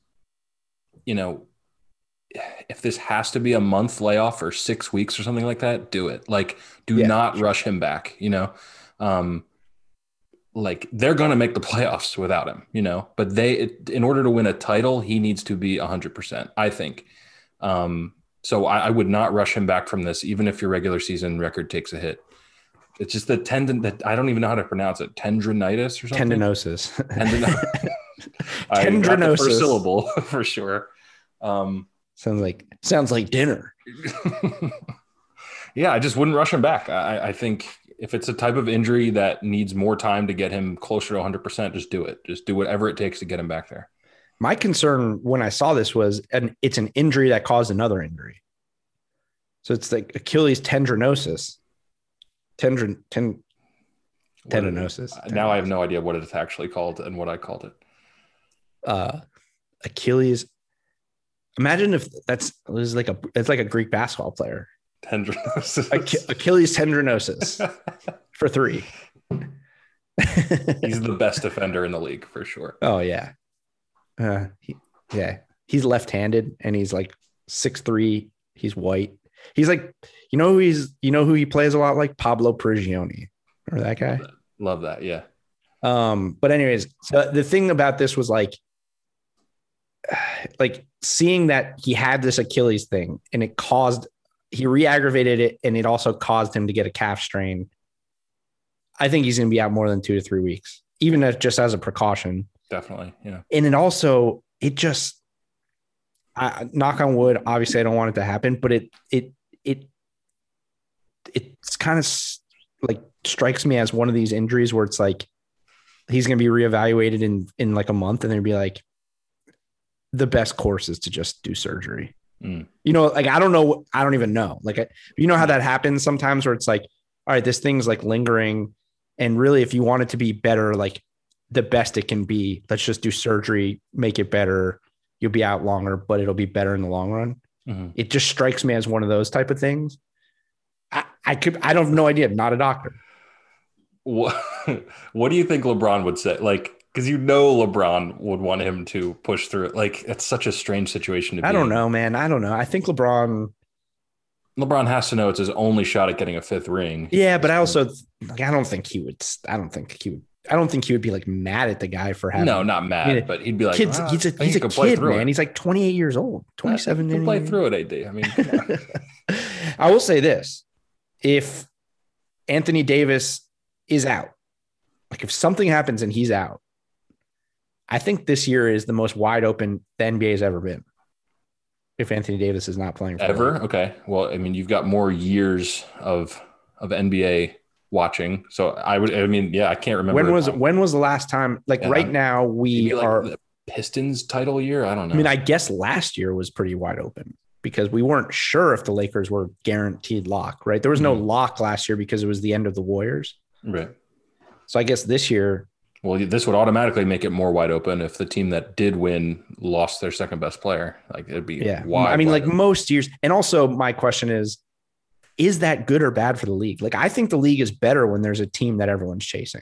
if this has to be a month layoff or 6 weeks or something like that, do it. Like, do not rush him back, like they're going to make the playoffs without him, but in order to win a title, he needs to be 100%, I think. So I would not rush him back from this, even if your regular season record takes a hit. It's just the tendon that I don't even know how to pronounce it. Tendinitis or something. Tendinosis. I got the first syllable for sure. Sounds like dinner. Yeah, I just wouldn't rush him back. I think if it's a type of injury that needs more time to get him closer to 100%, just do it. Just do whatever it takes to get him back there. My concern when I saw this was, it's an injury that caused another injury. So it's like Achilles tendinosis. Tendinosis. Now I have no idea what it's actually called and what I called it. Achilles. Imagine if it's like a Greek basketball player. Tendinosis. Achilles tendinosis for 3. He's the best defender in the league for sure. Oh yeah. He's left-handed and he's like 6'3". He's white. He's like, who he plays a lot like? Pablo Prigioni. Remember that guy? Love that. Yeah. But anyways, so the thing about this was like seeing that he had this Achilles thing and he re-aggravated it, and it also caused him to get a calf strain. I think he's going to be out more than 2 to 3 weeks, even just as a precaution. Definitely. Yeah. And knock on wood, obviously I don't want it to happen, but it's kind of like strikes me as one of these injuries where it's like, he's going to be reevaluated in like a month, and they'd be like, the best course is to just do surgery. I don't even know. Like, how that happens sometimes where it's like, all right, this thing's like lingering. And really, if you want it to be better, like the best it can be, let's just do surgery, make it better. You'll be out longer, but it'll be better in the long run. Mm-hmm. It just strikes me as one of those type of things. I don't have no idea. I'm not a doctor. What do you think LeBron would say? Like, because LeBron would want him to push through it. Like, it's such a strange situation to be in. I don't know, man. I don't know. I think LeBron has to know it's his only shot at getting a 5th ring. Yeah, but I also, I don't think he would be like mad at the guy for having. No, not mad, but he'd be like, he's a kid, man. He's like 28 years old, 27. He can play through it, AD. I mean, come on. I will say this: if Anthony Davis is out, like if something happens and he's out, I think this year is the most wide open the NBA has ever been. If Anthony Davis is not playing for ever, okay. Well, I mean, you've got more years of NBA watching, so I can't remember. When was the last time? Like right now, we are the Pistons title year. I don't know. I mean, I guess last year was pretty wide open because we weren't sure if the Lakers were guaranteed lock. Right, there was no lock last year because it was the end of the Warriors. Right. So I guess this year. Well, this would automatically make it more wide open if the team that did win lost their second best player. Like it'd be wide. I mean, like open. most years. And also my question is that good or bad for the league? Like I think the league is better when there's a team that everyone's chasing.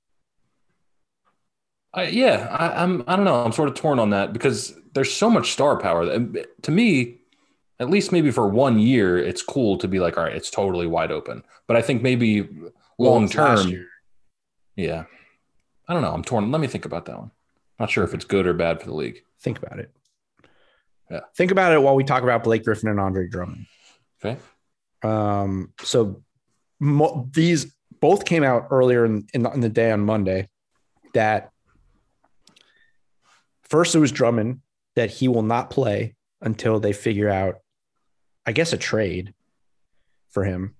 I don't know. I'm sort of torn on that because there's so much star power. To me, at least maybe for 1 year, it's cool to be like, all right, it's totally wide open. But I think maybe long term, yeah. I don't know. I'm torn. Let me think about that one. Not sure if it's good or bad for the league. Think about it. Yeah. Think about it while we talk about Blake Griffin and Andre Drummond. Okay. So these both came out earlier in the day on Monday that first it was Drummond that he will not play until they figure out, I guess, a trade for him.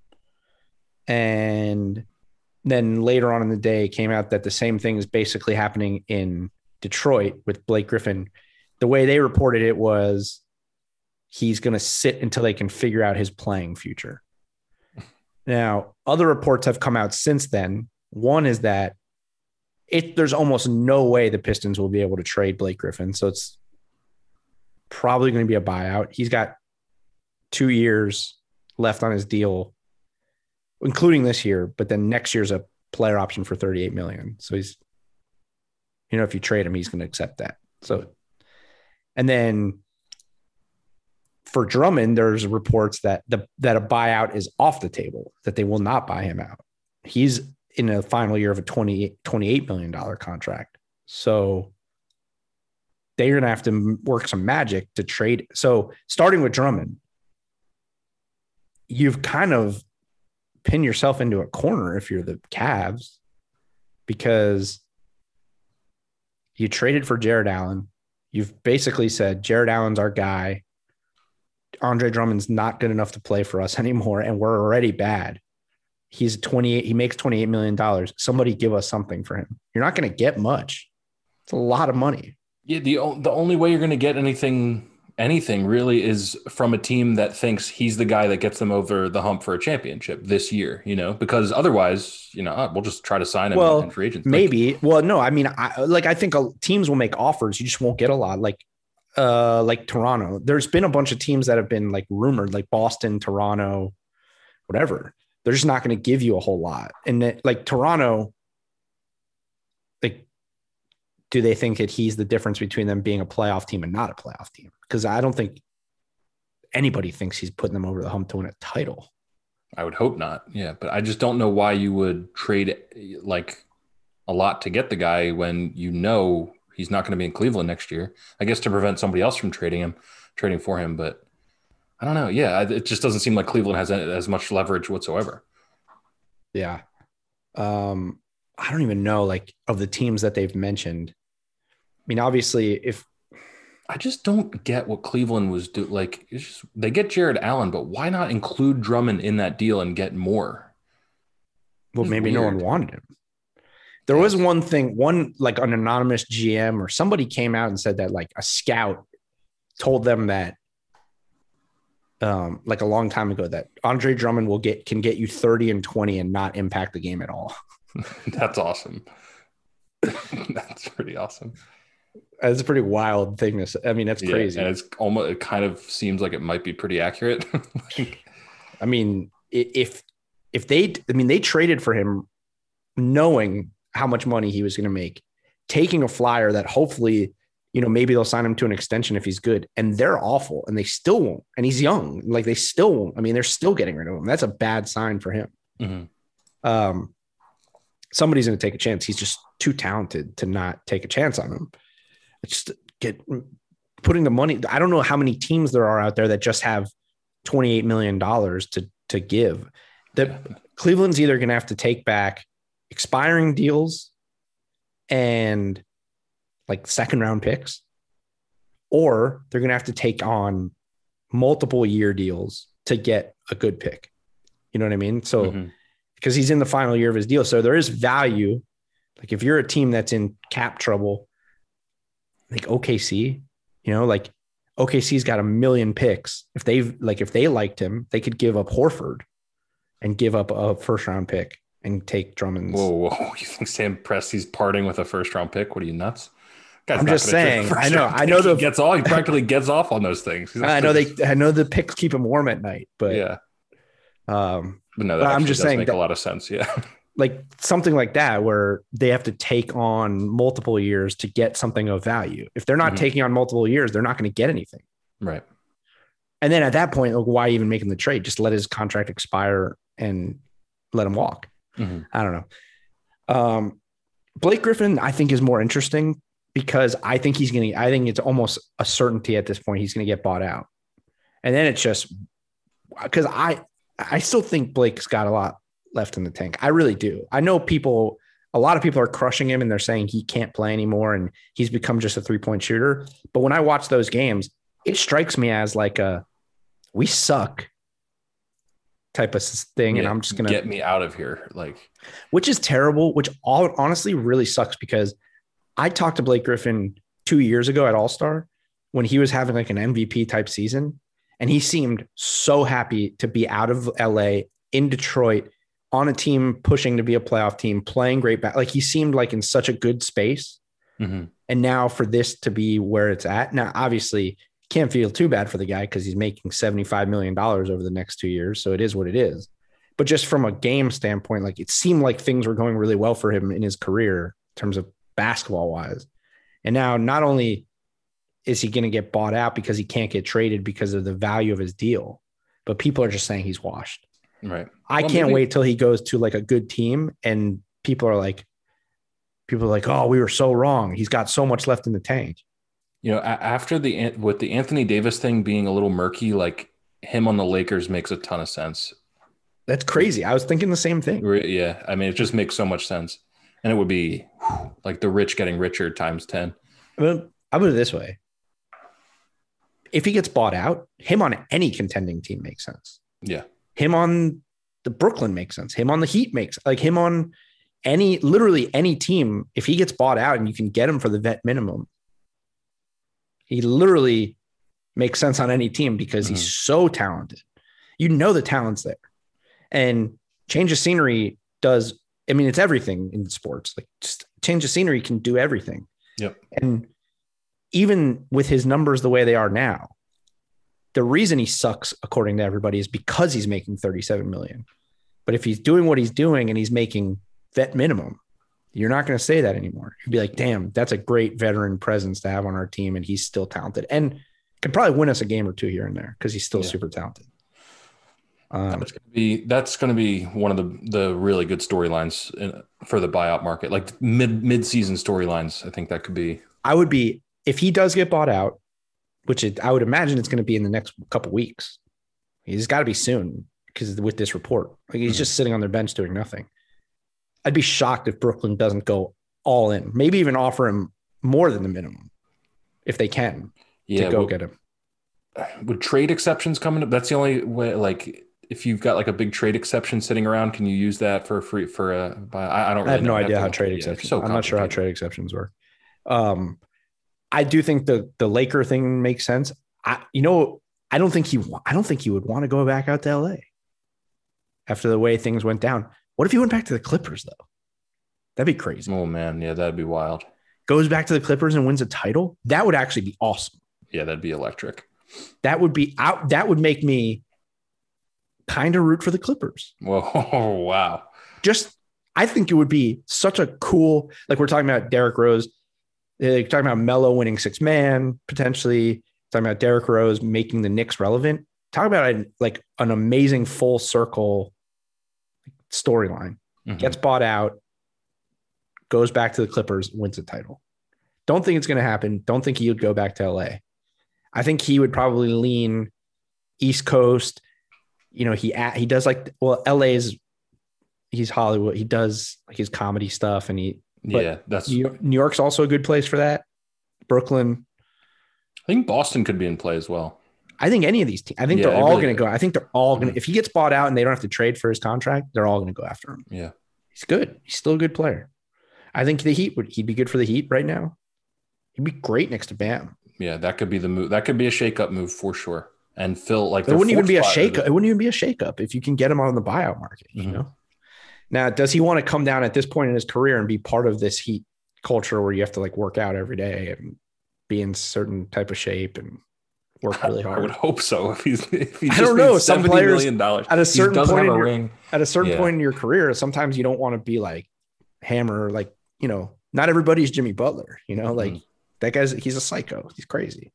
And then later on in the day, it came out that the same thing is basically happening in Detroit with Blake Griffin. The way they reported it was he's going to sit until they can figure out his playing future. Now, other reports have come out since then. One is that there's almost no way the Pistons will be able to trade Blake Griffin. So it's probably going to be a buyout. He's got 2 years left on his deal, including this year, but then next year's a player option for $38 million. So he's, if you trade him, he's going to accept that. So, and then for Drummond, there's reports that a buyout is off the table, that they will not buy him out. He's in the final year of a $28 million contract. So they're going to have to work some magic to trade. So starting with Drummond, you've kind of pin yourself into a corner if you're the Cavs, because you traded for Jared Allen. You've basically said Jared Allen's our guy. Andre Drummond's not good enough to play for us anymore, and we're already bad. He makes $28 million. Somebody give us something for him. You're not going to get much. It's a lot of money. Yeah, the only way you're going to get anything really is from a team that thinks he's the guy that gets them over the hump for a championship this year, because otherwise, we'll just try to sign him in free agency. Maybe. No, I mean, I think teams will make offers. You just won't get a lot. Like Toronto. There's been a bunch of teams that have been like rumored, like Boston, Toronto, whatever. They're just not going to give you a whole lot. And like Toronto, like, do they think that he's the difference between them being a playoff team and not a playoff team? Because I don't think anybody thinks he's putting them over the hump to win a title. I would hope not. Yeah, but I just don't know why you would trade like a lot to get the guy when he's not going to be in Cleveland next year. I guess to prevent somebody else from trading for him, but I don't know. Yeah, it just doesn't seem like Cleveland has as much leverage whatsoever. Yeah. I don't even know, like, of the teams that they've mentioned. I mean, obviously, if I just don't get what Cleveland was doing. Like, it's just, they get Jared Allen, but why not include Drummond in that deal and get more? Well, maybe no one wanted him. There was one like an anonymous GM or somebody came out and said that like a scout told them that like a long time ago that Andre Drummond can get you 30 and 20 and not impact the game at all. That's awesome. That's pretty awesome. That's a pretty wild thing to say. I mean, that's crazy. And it kind of seems like it might be pretty accurate. I mean, they traded for him knowing how much money he was going to make, taking a flyer that hopefully, maybe they'll sign him to an extension if he's good, and they're awful and they still won't. And he's young. Like they still won't. I mean, they're still getting rid of him. That's a bad sign for him. Mm-hmm. Somebody's going to take a chance. He's just too talented to not take a chance on him. It's just putting the money. I don't know how many teams there are out there that just have $28 million to give. Cleveland's either going to have to take back expiring deals and like second round picks, or they're going to have to take on multiple year deals to get a good pick. You know what I mean? So, because he's in the final year of his deal. So there is value. Like if you're a team that's in cap trouble, like OKC, like OKC's got 1 million picks. If they liked him, they could give up Horford and give up a first round pick and take Drummond's. Whoa. You think Sam Presti's parting with a first round pick? What are you, nuts? I'm just saying. I know he practically gets off on those things. I know the picks keep him warm at night, but yeah. But no, that I'm just saying make a lot of sense. Yeah. Like something like that, where they have to take on multiple years to get something of value. If they're not taking on multiple years, they're not going to get anything. Right. And then at that point, like, why even making the trade? Just let his contract expire and let him walk. Mm-hmm. I don't know. Blake Griffin, I think, is more interesting because I think it's almost a certainty at this point he's going to get bought out. And then it's just because I still think Blake's got a lot left in the tank. I really do. I know a lot of people are crushing him and they're saying he can't play anymore and he's become just a 3-point shooter. But when I watch those games, it strikes me as like we suck type of thing. And I'm just going to get me out of here. Which is terrible, which honestly really sucks because I talked to Blake Griffin 2 years ago at All-Star when he was having like an MVP type season. And he seemed so happy to be out of LA in Detroit on a team pushing to be a playoff team, playing great like he seemed like in such a good space. Mm-hmm. And now for this to be where it's at. Now, obviously can't feel too bad for the guy because he's making $75 million over the next 2 years. So it is what it is. But just from a game standpoint, like it seemed like things were going really well for him in his career in terms of basketball wise. And now not only is he going to get bought out because he can't get traded because of the value of his deal, but people are just saying he's washed. Right. I can't wait till he goes to like a good team and people are like, oh, we were so wrong. He's got so much left in the tank. After with the Anthony Davis thing being a little murky, like him on the Lakers makes a ton of sense. That's crazy. I was thinking the same thing. Yeah. I mean, it just makes so much sense. And it would be like the rich getting richer times 10. Well, I'll put it this way. If he gets bought out, him on any contending team makes sense. Yeah. Him on the Brooklyn makes sense. Him on the Heat like him on literally any team. If he gets bought out and you can get him for the vet minimum, He literally makes sense on any team because he's so talented. You know the talent's there. And change of scenery does, I mean, it's everything in sports. Like just change of scenery can do everything. Yep. And even with his numbers the way they are now, the reason he sucks, according to everybody, is because he's making $37 million. But if he's doing what he's doing and he's making vet minimum, you're not going to say that anymore. You'd be like, damn, that's a great veteran presence to have on our team. And he's still talented and can probably win us a game or two here and there because he's still super talented. That's going to be one of the really good storylines for the buyout market, like mid-season storylines. I think that could be. If he does get bought out, which I would imagine it's going to be in the next couple of weeks. He's got to be soon because with this report, like he's just sitting on their bench doing nothing. I'd be shocked if Brooklyn doesn't go all in, maybe even offer him more than the minimum if they can to go get him. Would trade exceptions come into? That's the only way. Like if you've got like a big trade exception sitting around, can you use that for free for a buy? I don't. Really I have no know. idea how trade exceptions. So I'm not sure how trade exceptions work. I do think the Laker thing makes sense. I don't think he would want to go back out to LA after the way things went down. What if he went back to the Clippers though? That'd be crazy. Oh man, yeah, that'd be wild. Goes back to the Clippers and wins a title. That would actually be awesome. Yeah, that'd be electric. That would be out. That would make me kind of root for the Clippers. Whoa, wow. I think it would be such a cool, like we're talking about Derrick Rose. They're talking about Melo winning 6-man, potentially talking about Derrick Rose making the Knicks relevant. Talk about an amazing full circle storyline. Gets bought out, goes back to the Clippers, wins a title. Don't think it's going to happen. Don't think he would go back to LA. I think he would probably lean East Coast. You know, he does he's Hollywood. He does like his comedy stuff and that's New York's also a good place for that. Brooklyn. I think Boston could be in play as well. I think any of these teams, they're all going to go. I think they're all going to, if he gets bought out and they don't have to trade for his contract, they're all going to go after him. Yeah. He's good. He's still a good player. I think he'd be good for the Heat right now. He'd be great next to Bam. Yeah. That could be the move. That could be a shakeup move for sure. And Phil, like, it wouldn't even be a shakeup. It wouldn't even be a shakeup if you can get him on the buyout market, you know? Now, does he want to come down at this point in his career and be part of this Heat culture where you have to like work out every day and be in certain type of shape and work really hard? I would hope so. If he's I don't know. Some players $70 million, at a certain point in ring. At a certain point in your career, sometimes you don't want to be like Hammer, like, you know, not everybody's Jimmy Butler, you know, like that he's a psycho. He's crazy.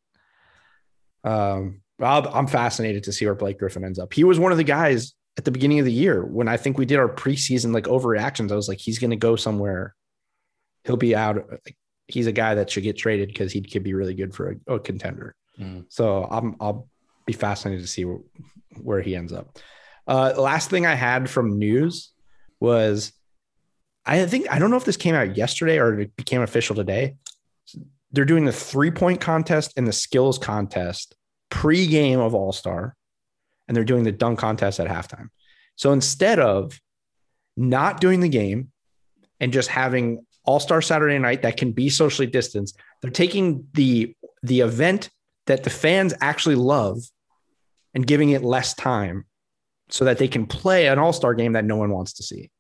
I'm fascinated to see where Blake Griffin ends up. He was one of the guys at the beginning of the year when I think we did our preseason like overreactions. I was like, he's going to go somewhere. He'll be out. Like, he's a guy that should get traded because he could be really good for a contender. So I'll be fascinated to see where he ends up. The last thing I had from news was I don't know if this came out yesterday or it became official today. They're doing the 3-point contest and the skills contest pre-game of All-Star, and they're doing the dunk contest at halftime. So instead of not doing the game and just having All-Star Saturday night that can be socially distanced, they're taking the event that the fans actually love and giving it less time so that they can play an All-Star game that no one wants to see.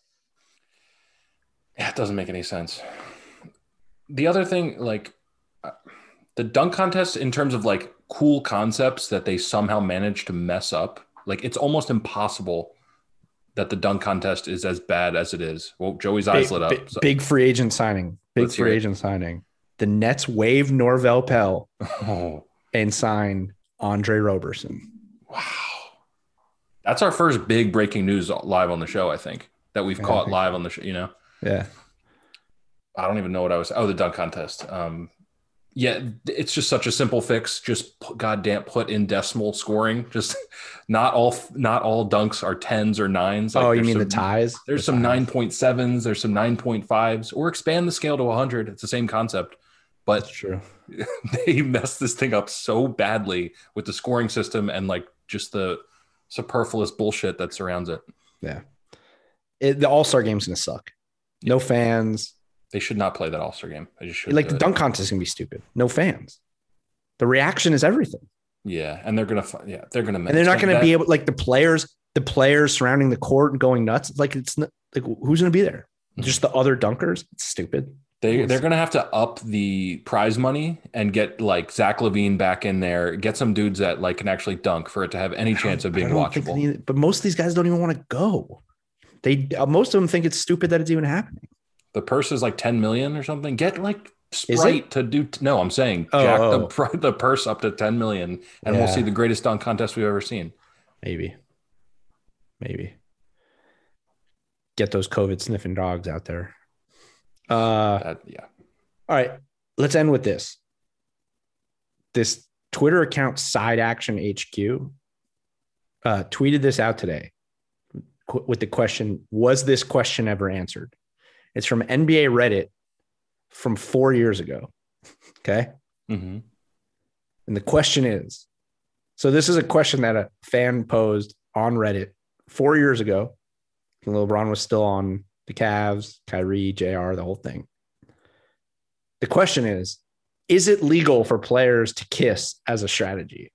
Yeah, it doesn't make any sense. The other thing, like the dunk contest in terms of like cool concepts that they somehow managed to mess up, like it's almost impossible that the dunk contest is as bad as it is. Well, Joey's eyes lit up. Big free agent signing. The Nets waived Norvell Pell and signed Andre Roberson. Wow. That's our first big breaking news live on the show, I think, that we've caught live on the show, you know? Yeah. I don't even know what I was. Oh, the dunk contest. Yeah, it's just such a simple fix. Just goddamn put in decimal scoring. Just not all dunks are 10s or 9s. Like, you mean the ties? There's some 9.7s. There's some 9.5s. Or expand the scale to 100. It's the same concept. But that's true. They messed this thing up so badly with the scoring system and like just the superfluous bullshit that surrounds it. Yeah. The All-Star game's going to suck. No fans. They should not play that All-Star game. They just should. Like the dunk contest is going to be stupid. No fans. The reaction is everything. Yeah, and they're gonna. And they're not going to be able, Yeah, and they're gonna. Yeah, they're gonna. And they're not going to be able, like the players surrounding the court and going nuts. Like it's not, like who's going to be there? Just the other dunkers. It's stupid. They're going to have to up the prize money and get like Zach LaVine back in there, get some dudes that like can actually dunk for it to have any chance of being watchable. But most of these guys don't even want to go. Most of them think it's stupid that it's even happening. The purse is like 10 million or something. Get like Sprite to do. No, I'm saying jack the purse up to 10 million and we'll see the greatest dunk contest we've ever seen. Maybe. Get those COVID sniffing dogs out there. All right. Let's end with this. This Twitter account, Side Action HQ, tweeted this out today with the question, was this question ever answered? It's from NBA Reddit from 4 years ago. Okay. Mm-hmm. And the question is, so this is a question that a fan posed on Reddit 4 years ago. When LeBron was still on the Cavs, Kyrie, JR, the whole thing. The question is it legal for players to kiss as a strategy?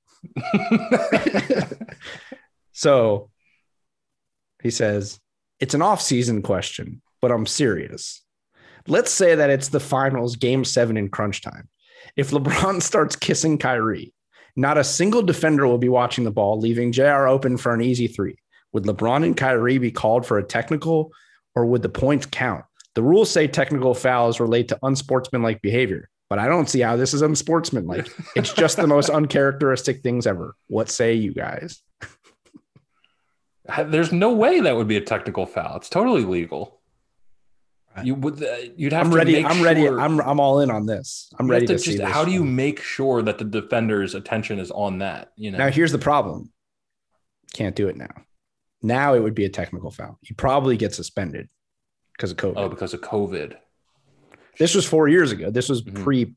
So he says, it's an off-season question, but I'm serious. Let's say that it's the finals, game 7 in crunch time. If LeBron starts kissing Kyrie, not a single defender will be watching the ball, leaving JR open for an easy 3. Would LeBron and Kyrie be called for a technical, or would the points count? The rules say technical fouls relate to unsportsmanlike behavior, but I don't see how this is unsportsmanlike. It's just the most uncharacteristic things ever. What say you guys? There's no way that would be a technical foul. It's totally legal. You'd have I'm to ready. make I'm sure, ready. I'm all in on this. I'm ready to see this. How do you make sure that the defender's attention is on that? You know. Now here's the problem. Can't do it now. Now it would be a technical foul. He probably gets suspended because of COVID. Oh, because of COVID. This was 4 years ago. This was pre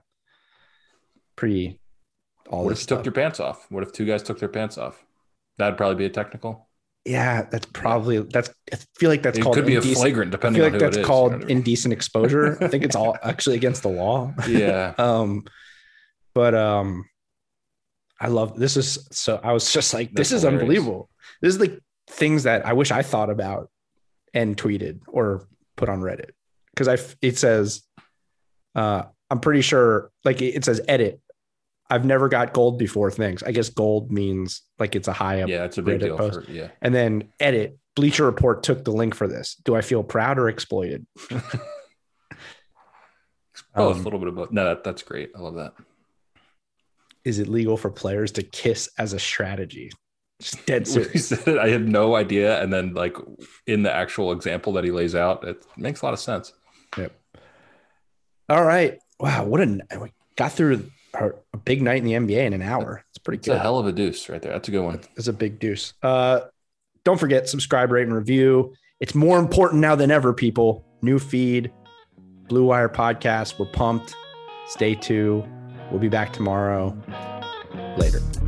all what this if you stuff. took your pants off? What if 2 guys took their pants off? That'd probably be a technical. Yeah, I feel like that's it called. It could be a flagrant, depending on who it is. I feel like that's called indecent exposure. I think it's all actually against the law. Yeah. But I love this. I was just like, this is hilarious. Unbelievable. This is like things that I wish I thought about and tweeted or put on Reddit, because it says, I'm pretty sure, like it says edit. I've never got gold before. Thanks. I guess gold means like it's a high up. Yeah, it's a big deal. And then edit. Bleacher Report took the link for this. Do I feel proud or exploited? Both, a little bit of both. No, that's great. I love that. Is it legal for players to kiss as a strategy? Just dead serious. He said it, I had no idea. And then like in the actual example that he lays out, it makes a lot of sense. Yep. All right. Wow. We got through a big night in the NBA in an hour. It's pretty good. It's a hell of a deuce right there. That's a good one. It's a big deuce. Don't forget, subscribe, rate, and review. It's more important now than ever, people. New feed, Blue Wire podcast. We're pumped. Stay tuned. We'll be back tomorrow. Later.